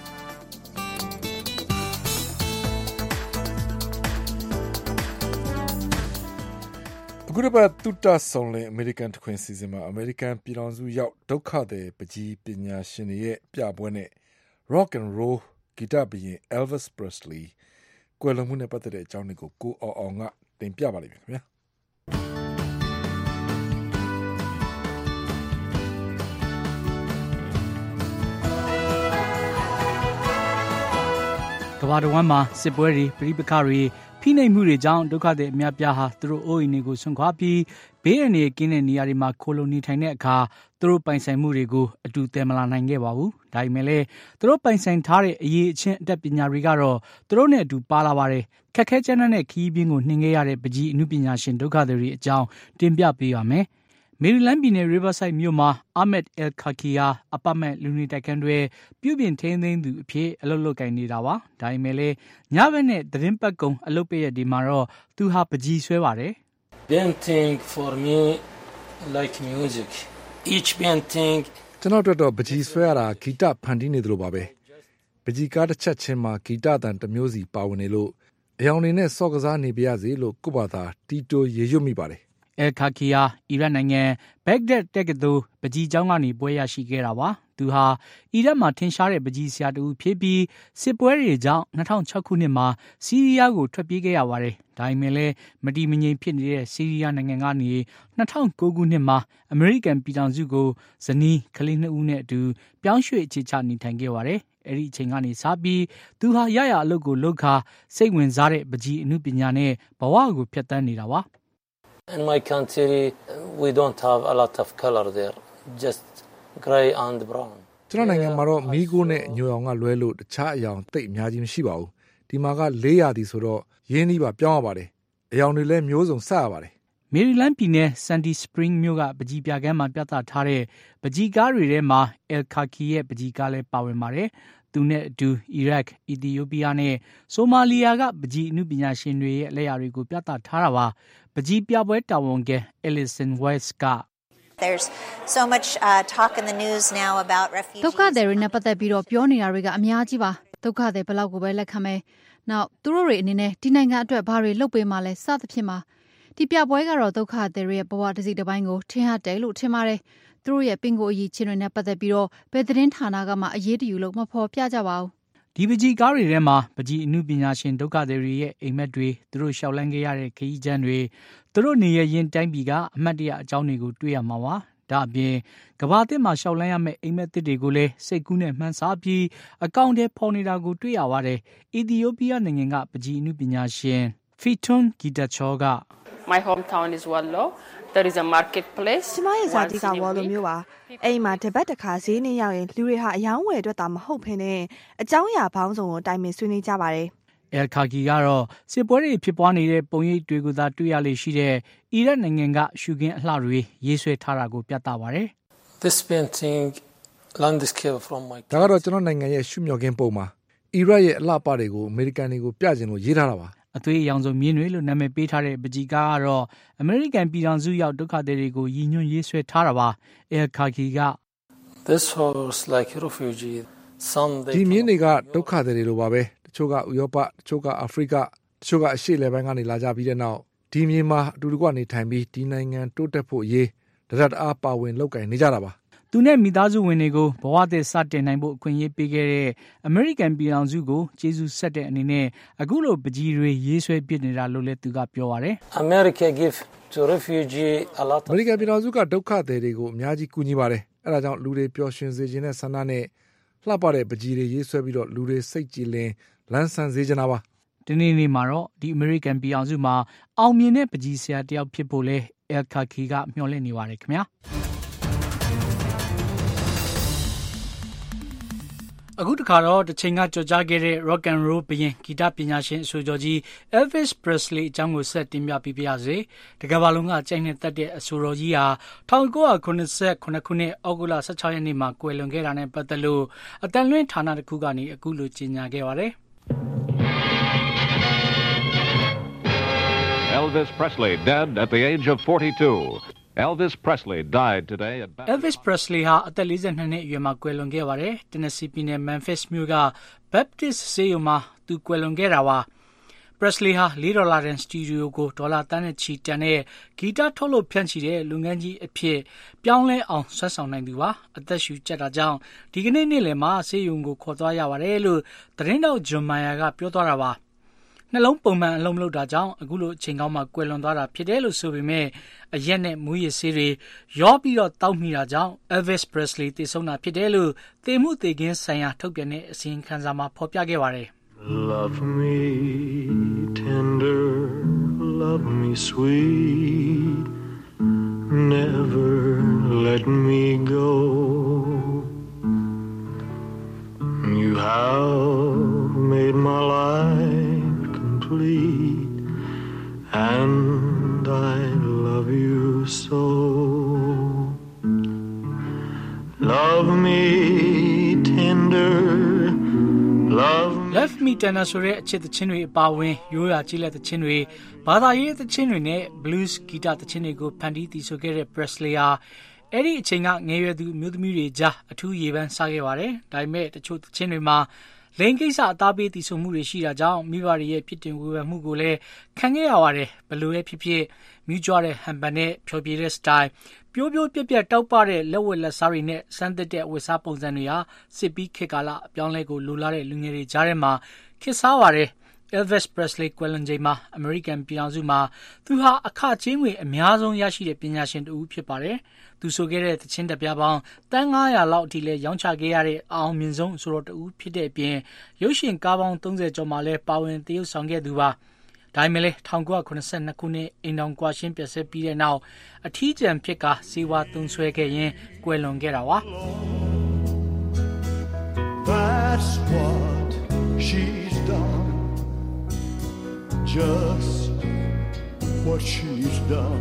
အခုတစ်ပတ်တူတာဆောင်လင်အမေရိကန်တခွင်စီစဉ်မှာအမေရိကန်ပြည်ထောင်စုရောက်ဒုက္ခသည်ပကြီးပညာရှင်တွေရဲ့ပြပွဲနဲ့ rock and roll ဂီတဘုရင် Elvis Presley ကွယ်လွန်မှုနဲ့ပတ်သက်တဲ့အကြောင်းတွေကိုကိုအောင်ကတင်ပြပါလိမ့်မယ်ခင်ဗျာကမ္ဘာတစ်ဝန်းမှာစစ်ပွဲတွေပြည်ပခါတွေဖိနှိပ်မှုတွေကြောင့်ဒုက္ခသည်အများပြားဟာသူတို့အိုးအိမ်တွေကိုဆွန့်ခွာပြီးဘေးအန္တရာယ်ကင်းတဲ့နေရာတွေမှာခိုလုံနေထိုင်တဲ့အခါသူတို့ပိုင်ဆိုင်မှုတွေကိုအတူတည်မလာနိုင်ခဲ့ပါဘူး။ဒါပေမဲ့လည်းသူတို့ပိုင်ဆိုင်ထားတဲ့အရေးအချင်းအတတ်ပညာတွေကတော့သူတို့နဲ့အတူပါလာပါတယ်။ခက်ခဲကြမ်းတမ်းတဲ့ခရီးပြင်းကိုနှင်ခဲ့ရတဲ့ပကြီးအမှုပညာရှင်ဒုက္ခသည်တွေအကြောင်းတင်ပြပေးပါမယ်။မေရီလန်းပြည်နယ် Riverside မြို့မှာ Ahmed El-Khaki ဟာအပတ်မဲ့လူနေတိုက်ခန်းတွေပြုပြင်ထိန်းသိမ်းသူအဖြစ်အလုပ်လုပ်ကိုင်နေတာပါ။ဒါပေမဲ့လည်းညဘက်နဲ့သတင်းပတ်ကုံအလုပ်ပိတ်ရက်ဒီမှာတော့သူဟာပကြီးဆွဲပါတယ်။ Painting for me like music. Each painting ကျွန်တော်တို့ပကြီးဆွဲရတာဂီတဖန်တီးနေသလိုပါပဲ။ပကြီးကားတစ်ချက်ချင်းမှာဂီတတန်တစ်မျိုးစီပါဝင်နေလို့အယောင်နေနဲ့စော့ကစားနေပြရစီလို့ကိုယ့်ဘာသာတီတိုရေရွတ်မိပါတယ် El-Khaki ဟာအီရတ်နိုင်ငံဘက်ဂဒက်တက္ကသိုလ်ပကြီးကျောင်းကနေပွဲရရှိခဲ့တာပါ။သူဟာအီရတ်မှာထင်ရှားတဲ့ပကြီးဆရာတူဖြစ်ပြီးစစ်ပွဲတွေကြောင့်2006ခုနှစ်မှာဆီးရီးယားကိုထွက်ပြေးခဲ့ရပါတယ်။ဒါပေမဲ့လည်းမတည်မငြိမ်ဖြစ်နေတဲ့ဆီးရီးယားနိုင်ငံကနေ2009ခုနှစ်မှာအမေရိကန်ပြည်ထောင်စုကိုဇနီးကလေး2ဦးနဲ့အတူပြောင်းရွှေ့အခြေချနေထိုင်ခဲ့ပါတယ်။အဲ့ဒီအချိန်ကနေစပြီးသူဟာရရအလုပ်ကိုလုပ်ခါစိတ်ဝင်စားတဲ့ပကြီးအမှုပညာနဲ့ဘဝကိုဖျက်ဆီးနေတာပါ In my country, we don't have a lot of color there, just gray and brown. ကျွန်တော်နိုင်ငံမှာတော့မီးခိုးနဲ့ညိုအောင်ကလွဲလို့တခြားအယောင်တိတ်အများကြီးမရှိပါဘူး။ဒီမှာက400ဒီဆိုတော့ရင်းနှီးပါပြောင်းရပါတယ်။အယောင်တွေလည်းမျိုးစုံစရပါတယ်။မေရီလန်းပြည်နယ် Sandy Spring မြို့ကပကြီးပြကမ်းမှာပြသထားတဲ့ပကြီးကားတွေထဲမှာ El-Khaki ရဲ့ပကြီးကားလည်းပါဝင်ပါတယ်။သူနဲ့အတူအီရတ်၊အီသီယိုးပီးယားနဲ့ဆိုမာလီယာကပကြီးအမှုပညာရှင်တွေရဲ့လက်ရာတွေကိုပြသထားတာပါ။ပကြီးပြပွဲတာဝန်ခံ Ellison West က There's so much talk in the news now about refugees. ဒုက္ခသည်တွေနဲ့ပတ်သက်ပြီးတော့ပြောနေတာတွေကအများကြီးပါ။ဒုက္ခသည်ဘယ်လောက်ကိုပဲလက်ခံမယ်။နောက်သူတို့တွေအနေနဲ့ဒီနိုင်ငံအတွက်ဘာတွေလုပ်ပေးမှလဲစသဖြင့်ပါ။ဒီပြပွဲကတော့ဒုက္ခသည်တွေရဲ့ဘဝတစ်စီတစ်ပိုင်းကိုထင်ဟပ်တယ်လို့ထင်ပါတယ်။သူတို့ရဲ့ပင်ကိုအရေးချင်းတွေနဲ့ပတ်သက်ပြီးတော့ဘယ်သတင်းဌာနကမှအရေးတယူလို့မဖော်ပြကြပါဘူး။ဒီပကြီးကားတွေထဲမှာပကြီးအမှုပညာရှင်ဒုက္ခသည်တွေရဲ့အိမ်မက်တွေသူတို့ရှောက်လန်းခဲ့ရတဲ့ခရီးချမ်းတွေသူတို့နေရရင်တိုင်းပြည်ကအမတ်တရအကြောင်းတွေကိုတွေ့ရမှာပါဒါအပြင်ကဘာတစ်မှာရှောက်လန်းရမယ့်အိမ်မက်တစ်တွေကိုလည်းစိတ်ကူးနဲ့မှန်းဆပြီးအကောင့်ထဲပေါ်နေတာကိုတွေ့ရပါတယ်အီသီယိုးပီးယားနိုင်ငံကပကြီးအမှုပညာရှင် Fitun Gitacho က My hometown is Wallo. There is a marketplace. ကျမရဲ့ဇာတိကဝါလိုမျိုးပါအိမ်မှာတပတ်တစ်ခါဈေးနေရောက်ရင်လူတွေဟာအယောင်းဝယ်အတွက်တာမဟုတ်ဘဲနဲ့အကြောင်းအရာပေါင်းစုံကိုတိုင်ပင်ဆွေးနွေးကြပါတယ် El-Khaki ကတော့စစ်ပွဲတွေဖြစ်ပွားနေတဲ့ပုံရိပ်တွေကိုသာတွေ့ရလေရှိတဲ့အီရတ်နိုင်ငံကရှုခင်းအလှတွေရေးဆွဲထားတာကိုပြသပါတယ် This painting landscape from my ဒါကတော့ကျွန်တော်နိုင်ငံရဲ့ရှုမြော်ခင်းပုံမှာအီရတ်ရဲ့အလှပတွေကိုအမေရိကန်တွေကိုပြကျင်လို့ရေးထားတာပါအသွေးအရောင်စုံမြင်းတွေလို့နာမည်ပေးထားတဲ့ပကြီးကားကတော့အမေရိကန်ပြည်ထောင်စုရောက်ဒုက္ခသည်တွေကိုရည်ညွှန်းရေးဆွဲထားတာပါ El-Khaki က This was like refugee some ဒီမြင်းတွေကဒုက္ခသည်တွေလိုပါပဲတချို့ကဥရောပတချို့ကအာဖရိကတချို့ကအရှေ့လယ်ပိုင်းကနေလာကြပြီးတဲ့နောက်ဒီမြေမှာအတူတကွနေထိုင်ပြီးဒီနိုင်ငံတိုးတက်ဖို့ရေးတရတ်အားပါဝင်လောက်ကင်နေကြတာပါသူနဲ့မိသားစုဝင်တွေကိုဘဝသစ်စတင်နိုင်ဖို့အခွင့်အရေးပေးခဲ့တဲ့အမေရိကန်ပြည်ထောင်စုကိုကျေးဇူးဆက်တဲ့အနေနဲ့အခုလိုပကြီးတွေရေးဆွဲပြနေတာလို့လည်းသူကပြောပါတယ် America give to refugee a lot အမေရိကန်ပြည်ထောင်စုကဒုက္ခသည်တွေကိုအများကြီးကူညီပါတယ်အဲဒါကြောင့်လူတွေပျော်ရွှင်စေခြင်းနဲ့ဆန္ဒနဲ့လှပတဲ့ပကြီးတွေရေးဆွဲပြီးတော့လူတွေစိတ်ကြည်လင်လန်းဆန်းစေချင်တာပါဒီနေ့မှာတော့ဒီအမေရိကန်ပြည်ထောင်စုမှာအောင်မြင်တဲ့ပကြီးဆရာတယောက်ဖြစ်ဖို့လဲ El-Khaki ကမျှော်လင့်နေပါတယ်ခင်ဗျာအခုတခါတော့တစ်ချိန်ကကြော်ကြားခဲ့တဲ့ rock and roll ဘရင်ဂီတပညာရှင်အဆိုတော်ကြီး Elvis Presley အကြောင်းကိုဆက်တင်ပြပေးပါရစေ။တကမ္ဘာလုံးကကြိုက်နှစ်သက်တဲ့အဆိုတော်ကြီးဟာ1989ခုနှစ်ဩဂုတ်လ16ရက်နေ့မှာကွယ်လွန်ခဲ့တာနဲ့ပတ်သက်လို့အတန်လွင့်ဌာနတစ်ခုကနေအခုလိုကြေညာခဲ့ပါတယ်။ Elvis Presley dead at the age of 42.Elvis Presley died today at Elvis Presley ဟာအသက်42နှစ်အရွယ်မှာကွယ်လွန်ခဲ့ပါတယ်။ Tennessee ပြည်နယ် Memphis မြို့က Baptist ဆေးရုံမှာသူကွယ်လွန်ခဲ့တာပါ။ Presley ဟာ$4တန်စတူဒီယိုကိုဒေါ်လာတန်းနဲ့ချီတန်တဲ့ဂီတထုတ်လုပ်ဖြန့်ချီတဲ့လုပ်ငန်းကြီးအဖြစ်ပြောင်းလဲအောင်ဆွဲဆောင်နိုင်သူပါ။အသက်ရှူကျပ်တာကြောင့်ဒီကနေ့နေ့လယ်မှာဆေးရုံကိုခေါ်သွားရပါတယ်လို့သတင်းတောက် John Mayer ကပြောသွားတာပါ။နှလုံးပုံမှန်အလုံးမလုပ်တာကြောင့်အခုလိုအချိန်ကောင်းမှကွယ်လွန်သွားတာဖြစ်တယ်လို့ဆိုပေမဲ့အရက်နဲ့မူရည်ဆေးတွေရောပြီးတော့တောက်မိတာကြောင့် Elvis Presley သေဆုံးတာဖြစ်တယ်လို့သေမှုသေခင်းဆိုင်ရာထုတ်ပြန်တဲ့အစီရင်ခံစာမှာဖော်ပြခဲ့ပါတယ်။ Love me tender, love me sweet, never let me go. You have made my life.And I love you so. Love me tender, love me. Love me tender ဆိုတဲ့အချစ်သချင်းတွေအပါအဝင်ရိုးရာကြီးလက်သချင်းတွေဘာသာရေးသချင်းတွေနဲ့ blues ဂီတသချင်းတွေကိုဖန်တီးတည်ဆိုခဲ့တဲ့ Presley ဟာအဲ့ဒီအချိန်ကငယ်ရွယ်သူမျိုးသမီးတွေကြားအထူးရေပန်းစားခဲ့ပါတယ်။ဒါပေမဲ့တချို့သချင်းတွေမှာလိင်ကိစ္စအသားပေးတည်ဆုံမှုတွေရှိတာကြောင့်မိဘတွေရဲ့ဖြစ်တင်ဝေဖန်မှုကိုလည်းခံခဲ့ရပါတယ်။ဘလို့ရဲ့ဖြစ်မြူးကြွတဲ့ဟန်ပန်နဲ့ဖြောပြတဲ့ style ပြိုးပြက်တောက်ပတဲ့လက်ဝက်လက်စားတွေနဲ့စမ်းသစ်တဲ့ဝတ်စားပုံစံတွေဟာစစ်ပြီးခေတ်ကာလအပြောင်းလဲကိုလိုလားတဲ့လူငယ်တွေကြားထဲမှာခေတ်စားပါတယ်။ Elvis Presley ကွယ်လွန်ချိန်မှာအမေရိကန်ပြည်ထောင်စုမှာသူဟာအခကြေးငွေအများဆုံးရရှိတဲ့ပညာရှင်တစ်ဦးဖြစ်ပါတယ်။သူဆိုခဲ့တဲ့သချင်းတပြားပေါင်းတန်း900လောက်အထိလဲရောင်းချခဲ့ရတဲ့အအောင်မြင်ဆုံးဆိုတော့တူဖြစ်တဲ့အပြင်ရုပ်ရှင်ကားပေါင်း30ကျော်မှာလဲပါဝင်သရုပ်ဆောင်ခဲ့သူပါ။ဒါပေမဲ့1982ခုနှစ်အိမ်တော်ကွာရှင်းပြဆက်ပြီးတဲ့နောက်အထီးကျန်ဖြစ်ကစေဝါသုံးဆွဲခဲ့ရင်းကွယ်လွန်ခဲ့တာပါ။ That's what she's done. Just what she's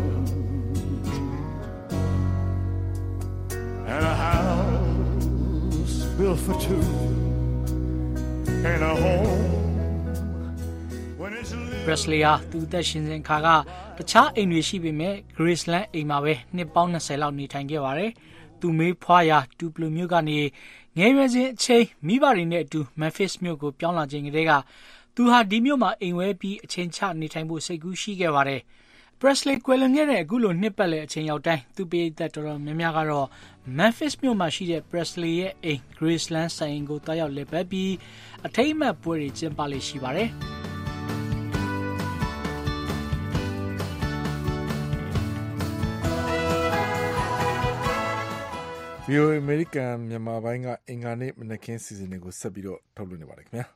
done.And a house built for two and a home when it's Presley ဟာသူသက်ရှင်စဉ်ခါကတခြားအိမ်တွေရှိပေမဲ့ Graceland အိမ်မှာပဲနှစ်ပေါင်း20လောက်နေထိုင်ခဲ့ပါတယ်။သူမေးဖွားရာတူပလိုမြို့ကနေငယ်ရွယ်စဉ်အချိန်မိဘတွေနဲ့အတူ Memphis မြို့ကိုပြောင်းလာချိန်ကတည်းကသူဟာဒီမြို့မှာအိမ်ဝဲပြီးအချိန်ချနေထိုင်ဖို့စိတ်ကူးရှိခဲ့ပါတယ်။ Presley ကွယ်လွန်ခဲ့တဲ့အခုလိုနှစ်ပတ်လည်အချိန်ရောက်တိုင်းသူပိသက်တော်တော်များများကတော့ Memphis မြို့မှာရှိတဲ့ Presley ရဲ့အိမ် Graceland ဆိုင်ကိုတွားရောက်လည်ပတ်ပြီးအထိမ်းအမှတ်ပွဲတွေကျင်းပလေ့ရှိပါတယ်။ VOA American မြန်မာပိုင်းကအင်္ဂါနေ့မနက်ခင်းစီစဉ်တွေကိုဆက်ပြီးတော့ထုတ်လွှင့်နေပါတယ်ခင်ဗျာ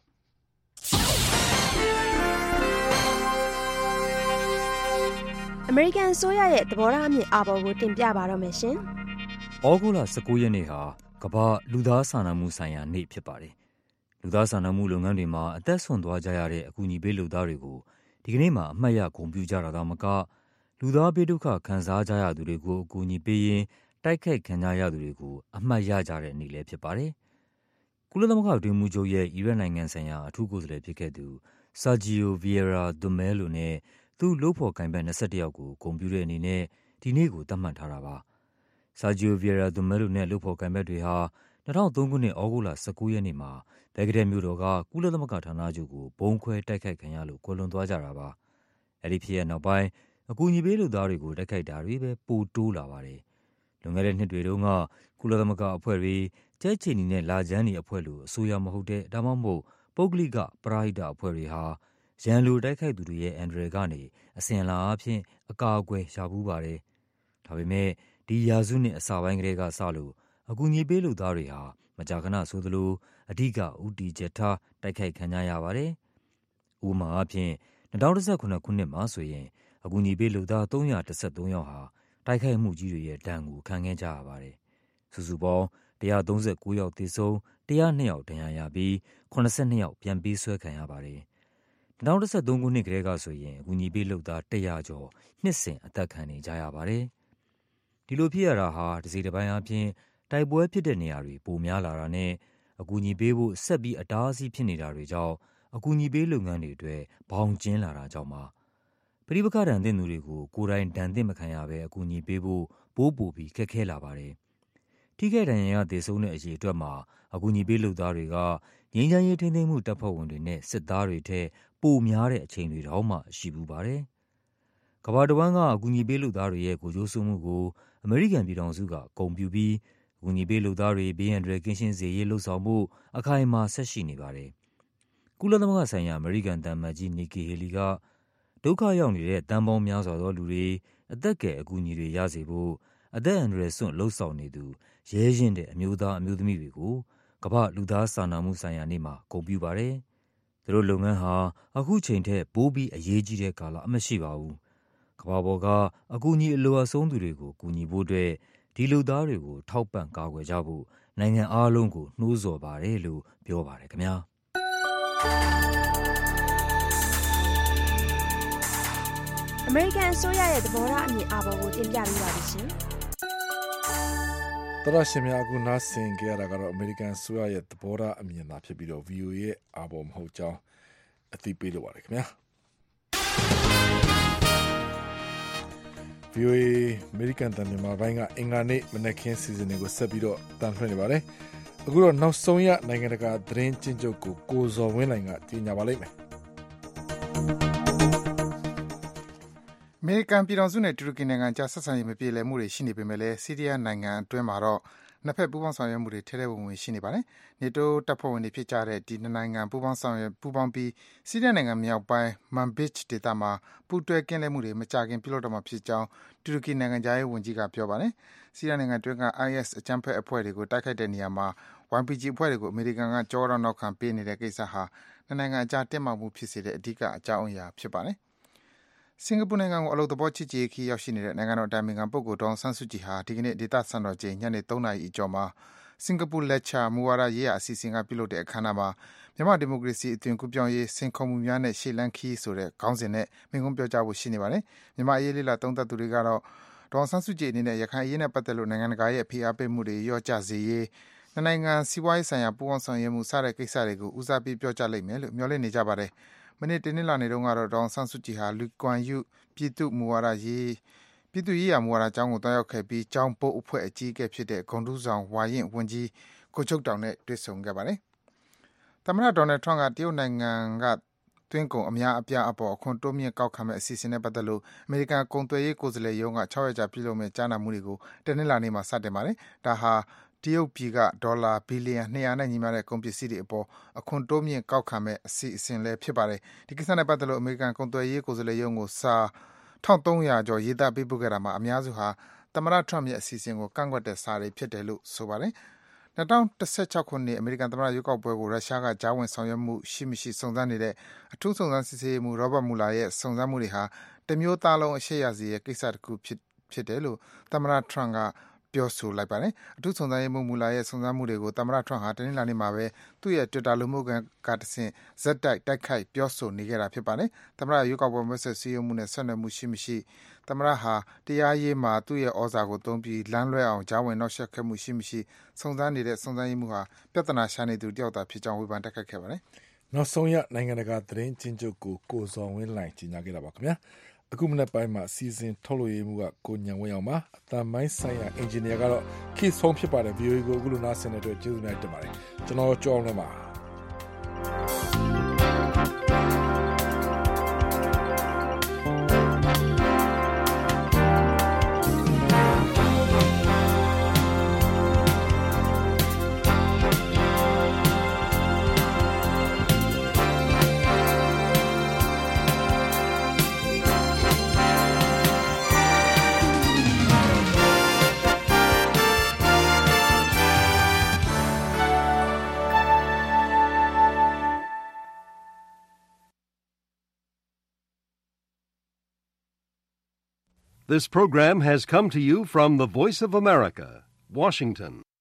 အမေရိကန်အစိုးရရဲ့သဘောထားအမြင်အာဘော်ကိုတင်ပြပါတော့မယ်ရှင်။ဩဂုတ်လ19ရက်နေ့ဟာကမ္ဘာလူသားစာနာမှုဆိုင်ရာနေ့ဖြစ်ပါတယ်။လူသားစာနာမှုလုပ်ငန်းတွေမှာအသက်ဆွန့်သွားကြရတဲ့အကူအညီပေးလုပ်သားတွေကိုဒီကနေ့မှာအမှတ်ရဂုဏ်ပြုကြတာသာမကလူသားဘေးဒုက္ခခံစားကြရသူတွေကိုအကူအညီပေးရင်းတိုက်ခိုက်ခံကြရသူတွေကိုအမှတ်ရကြတဲ့နေ့လည်းဖြစ်ပါတယ်။ကုလသမဂ္ဂအတွင်းမှူးချုပ်ရဲ့အီရတ်နိုင်ငံဆိုင်ရာအထူးကိုယ်စားလှယ်ဖြစ်ခဲ့သူ Sergio Vieira de Mello နဲ့သူ့လုပ်ဖော်ကိုင်ဘက်21ယောက်ကိုဂုဏ်ပြုတဲ့အနေနဲ့ဒီနေ့ကိုသတ်မှတ်ထားတာပါ။ Sergio Vieira de Mello နဲ့လုပ်ဖော်ကိုင်ဘက်တွေဟာ2003ခုနှစ်ဩဂုတ်လ19ရက်နေ့မှာဘဂ္ဂဒက်မြို့တော်ကကုလသမဂ္ဂဌာနချုပ်ကိုဘုံခွဲတိုက်ခိုက်ခံရလို့ကွယ်လွန်သွားကြတာပါ။အဲဒီဖြစ်ရပ်နောက်ပိုင်းအကူအညီပေးလုပ်သားတွေကိုတိုက်ခိုက်တာတွေပဲပိုတိုးလာပါတယ်။လွန်ခဲ့တဲ့နှစ်တွေတုန်းကကုလသမဂ္ဂအဖွဲ့တွေကြက်ချီနီနဲ့လာဂျန်းနီအဖွဲ့လိုအစိုးရမဟုတ်တဲ့ဒါမှမဟုတ်ပုဂ္ဂလိကပရဟိတအဖွဲ့တွေဟာရန်လိုတိုက်ခိုက်သူတွေရဲ့အန္တရာယ်ကနေအစဉ်အလာအဖြစ်အကာအကွယ်ရပူးပါတယ်။ဒါပေမဲ့ဒီရာစုနှစ်အစပိုင်းကတည်းကစလို့အကူအညီပေးလုပ်သားတွေဟာမကြာခဏဆိုသလိုအဓိကဦးတည်ချက်ထားတိုက်ခိုက်ခံကြရပါတယ်။ဥပမာအားဖြင့်2019ခုနှစ်မှာဆိုရင်အကူအညီပေးလုပ်သား313ယောက်ဟာတိုက်ခိုက်မှုကြီးတွေရဲ့ဒဏ်ကိုခံခဲ့ကြရပါတယ်။စုစုပေါင်း 139 ယောက်သေဆုံး102ယောက်ဒဏ်ရာရပြီး82ယောက်ပြန်ပေးဆွဲခံရပါတယ်။2013ခုနှစ်ကတည်းကဆိုရင်အကူအညီပေးလုပ်သား100ကျော်နှစ်စဉ်အသက်ခံနေကြရပါတယ်။ဒီလိုဖြစ်ရတာဟာတစ်စိတ်တစ်ပိုင်းအပြင်တိုက်ပွဲဖြစ်တဲ့နေရာတွေပိုများလာတာနဲ့အကူအညီပေးဖို့ဆက်ပြီးအတားအဆီးဖြစ်နေတာတွေကြောင့်အကူအညီပေးလုပ်ငန်းတွေအတွက်ဘောင်ကျဉ်လာတာကြောင့်ပါပဋိပက္ခဒဏ်သင့်သူတွေကိုကိုယ်တိုင်ဒဏ်သင့်မခံရဘဲအကူအညီပေးဖို့ပိုပြီးခက်ခဲလာပါတယ်ထိခိုက်ဒဏ်ရာရသေဆုံးတဲ့အရေးအတွက်မှာအကူအညီပေးလုပ်သားတွေကငြိမ်းချမ်းရေးထိန်းသိမ်းမှုတပ်ဖွဲ့ဝင်တွေနဲ့စစ်သားတွေထက်ပိုများတဲ့အချိန်တွေတောင်မှရှိပူပါတယ်ကမ္ဘာတစ်ဝန်းကအကူအညီပေးလုပ်သားတွေရဲ့ကိုယ်ကျိုးစွန့်မှုကိုအမေရိကန်ပြည်ထောင်စုကဂုဏ်ပြုပြီးအကူအညီပေးလုပ်သားတွေဘေးရန်တွေကင်းရှင်းစေရေးလှုံ့ဆော်မှုအခိုင်အမာဆက်ရှိနေပါတယ်။ကုလသမဂ္ဂဆိုင်ရာအမေရိကန်သံအမတ်ကြီးနီကီဟေလီကဒုက္ခရောက်နေတဲ့တန်ပေါင်းများစွာသောလူတွေအသက်ကယ်အကူအညီတွေရစေဖို့အသက်အန္တရာယ်စွန့်လှုံ့ဆော်နေသူရဲရင့်တဲ့အမျိုးသားအမျိုးသမီးတွေကိုကမ္ဘာလူသားစာနာမှုဆိုင်ရာနေ့မှာဂုဏ်ပြုပါတယ်။သူတို့လုပ်ငန်းဟာအခုချိန်ထက်ပိုပြီးအရေးကြီးတဲ့ကာလအမရှိပါဘူး။ကမ္ဘာပေါ်ကအကူအညီအလိုအဆုံးသူတွေကိုကူညီဖို့အတွက်ဒီလူသားတွေကိုထောက်ပံ့ကာကွယ်ကြဖို့နိုင်ငံအားလုံးကိုနှိုးဆော်ပါတယ်လို့ပြောပါတယ်ခင်ဗျာအမေရိကန်အစိုးရရဲ့သဘောထားအမြင်အာဘော်ကိုတင်ပြပေးပါလိမ့်ရှင်တရရှင်များအခုနားဆင်ကြရတာကတော့အမေရိကန်အစိုးရရဲ့သဘောထားအမြင်သာဖြစ်ပြီးတော့ VOA ရဲ့အာဘော်မဟုတ်ကြောင်းအသိပေးလိုပါတယ်ခင်ဗျာVOA အမေရိကန်တန်မြန်မာပိုင်းကအင်္ဂါနေ့မနက်ခင်းစီစဉ်တွေကိုဆက်ပြီးတော့တန်လှည့်နေပါတယ်။အခုတော့နောက်ဆုံးရနိုင်ငံတကာသတင်းကျဉ်းချုပ်ကိုဇော်ဝင်းနိုင်ကကြီးညာပါလိမ့်မယ်။အမေရိကန်ပြည်ထောင်စုနဲ့တူရကီနိုင်ငံကြားဆက်ဆံရေးမပြေလည်မှုတွေရှိနေပေမဲ့လည်းဆီးရီးယားနိုင်ငံအတွင်းမှာတော့နှစ်ဖက်ပူးပေါင်းဆောင်ရွက်မှုတွေထဲထဲဝင်ဝင်ရှိနေပါတယ်။ NATO တပ်ဖွဲ့ဝင်တွေဖြစ်ကြတဲ့ဒီနှစ်နိုင်ငံပူးပေါင်းပြီးဆီးရီးယားနိုင်ငံမြောက်ပိုင်း Manbij ဒေသမှာပူးတွဲကင်းလှည့်မှုတွေမကြာခင်ပြုလုပ်တော့မှာဖြစ်ကြောင်းတူရကီနိုင်ငံသားရေးဝန်ကြီးကပြောပါတယ်။ဆီးရီးယားနိုင်ငံအတွင်းက IS အကြမ်းဖက်အဖွဲ့တွေကိုတိုက်ခိုက်တဲ့နေရာမှာ YPG အဖွဲ့တွေကိုအမေရိကန်ကကြောထောက်နောက်ခံပေးနေတဲ့ကိစ္စဟာနှစ်နိုင်ငံအကြားတင်းမာမှုဖြစ်စေတဲ့အဓိကအကြောင်းအရာဖြစ်ပါတယ်။စင်ကာပူနိုင်ငံကိုအလုပ်သဘောချစ်ကြည်ရေးခရီးရောက်ရှိနေတဲ့နိုင်ငံတော်အတိုင်ပင်ခံပုဂ္ဂိုလ်ဒေါ်အောင်ဆန်းစုကြည်ဟာဒီကနေ့ဒေသစံတော်ချိန်ညနေ 3 နာရီအကျော်မှာစင်ကာပူလက်ချာမူဝါဒရေးရာအစီအစဉ်ကပြုလုပ်တဲ့အခမ်းအနားမှာမြန်မာဒီမိုကရေစီအသွင်ကူးပြောင်းရေးစိန်ခေါ်မှုများနဲ့ရှေ့လန်းခရီးဆိုတဲ့ခေါင်းစဉ်နဲ့မိန့်ခွန်းပြောကြားဖို့ရှိနေပါတယ်။မြန်မာအရေးလေးလာသုံးသပ်သူတွေကတော့ဒေါ်အောင်ဆန်းစုကြည်အနေနဲ့ရခိုင်အရေးနဲ့ပတ်သက်လို့နိုင်ငံတကာရဲ့ဖိအားပေးမှုတွေလျော့ကျစေရေးနှစ်နိုင်ငံစီးပွားရေးဆိုင်ရာပူးပေါင်းဆောင်ရွက်မှုစတဲ့ကိစ္စတွေကိုဦးစားပေးပြောကြားလိမ့်မယ်လို့မျှော်လင့်နေကြပါတယ်။မနေ့တနင်္လာနေ့တုန်းကတော့ဒေါ်အောင်ဆန်းစုကြည်ဟာလူကွမ်ယူပြည်သူ့ရေးရာမူဝါဒကျောင်းကိုတွားရောက်ခဲ့ပြီးကျောင်းပို့အဖွဲ့အကြီးအကဲဖြစ်တဲ့ဂုဏ်ထူးဆောင်ဝါရင့်ဝန်ကြီးကိုချုပ်တောင်နဲ့တွေ့ဆုံခဲ့ပါတယ်။သမ္မတဒေါ်နယ်ထရန့်ကတရုတ်နိုင်ငံကသွင်းကုန်အများအပြားအပေါ်အခွန်တိုးမြင့်ကောက်ခံမဲ့အစီအစဉ်နဲ့ပတ်သက်လို့အမေရိကန်ကုန်သွယ်ရေးကိုယ်စားလှယ်ရုံးက6ရက်ကြာပြုလုပ်မဲ့ကြားနာမှုတွေကိုတနင်္လာနေ့မှာစတင်ပါတယ်။ဒါဟာတရုတ်ပြည်ကဒေါ်လာဘီလီယံ200နဲ့ညီမျှတဲ့ကုန်ပစ္စည်းတွေအပေါ်အခွန်တိုးမြင့်ကောက်ခံမဲ့အစီအစဉ်လည်းဖြစ်ပါတယ်။ဒီကိစ္စနဲ့ပတ်သက်လို့အမေရိကန်ကုန်သွယ်ရေးကိုယ်စားလှယ်ရုံးကိုစာ1300ကျော်ရေးသားပေးပို့ခဲ့တာမှာအများစုဟာသမ္မတထရန့်ရဲ့အစီအစဉ်ကိုကန့်ကွက်တဲ့စာတွေဖြစ်တယ်လို့ဆိုပါတယ်။2016ခုနှစ်အမေရိကန်သမ္မတရွေးကောက်ပွဲကိုရုရှားကကြားဝင်ဆောင်ရွက်မှုရှိမရှိစုံစမ်းနေတဲ့အထူးစုံစမ်းစစ်ဆေးမှု Robert Mueller ရဲ့စုံစမ်းမှုတွေဟာတမျိုးသားလုံးအရှက်ရစေတဲ့ကိစ္စတစ်ခုဖြစ်တယ်လို့သမ္မတထရန့်ကပြောဆိုလိုက်ပါတယ်။အထူးစုံစမ်းရေးမှူးမူလာရဲ့စုံစမ်းမှုတွေကိုသမ္မတထရန့်ဟာတနင်္လာနေ့မှာပဲသူ့ရဲ့ Twitter လူမှုကွန်ကတဆင့်ဇက်တိုက်ခိုက်ပြောဆိုနေခဲ့တာဖြစ်ပါတယ်။သမ္မတရွေးကောက်ပွဲမဲဆွယ်စည်းရုံးမှုနဲ့ဆက်နွယ်မှုရှိမရှိသမ္မတဟာတရားရေးမှာသူ့ရဲ့ဩဇာကိုသုံးပြီးလမ်းလွဲအောင်ကြားဝင်နှောက်ယှက်ခဲ့မှုရှိမရှိစုံစမ်းနေတဲ့စုံစမ်းရေးမှူးဟာပြဿနာရှာနေသူတယောက်သာဖြစ်ကြောင်းဝေဖန်တိုက်ခိုက်ခဲ့ပါတယ်။နောက်ဆုံးရနိုင်ငံတကာသတင်းကျဉ်းချုပ်ကိုဇော်ဝင်းလိုင်ကြီးညာခဲ့တာပါခင်ဗျာ။အခုမနက်ပိုင်းမှာစီစဉ်ထုတ်လို့ရမှုကကိုညံဝင်းအောင်ပါအတန်မိုင်းဆိုင်ရာအင်ဂျင်နီယာကတော့ Keith Home ဖြစ်ပါတယ် VOA ကိုအခုလိုနားဆင်တဲ့အတွက်ကျေးဇူးများတင်ပါတယ်ကျွန်တော်ကြောင်းလဲပါ This program has come to you from the Voice of America, Washington.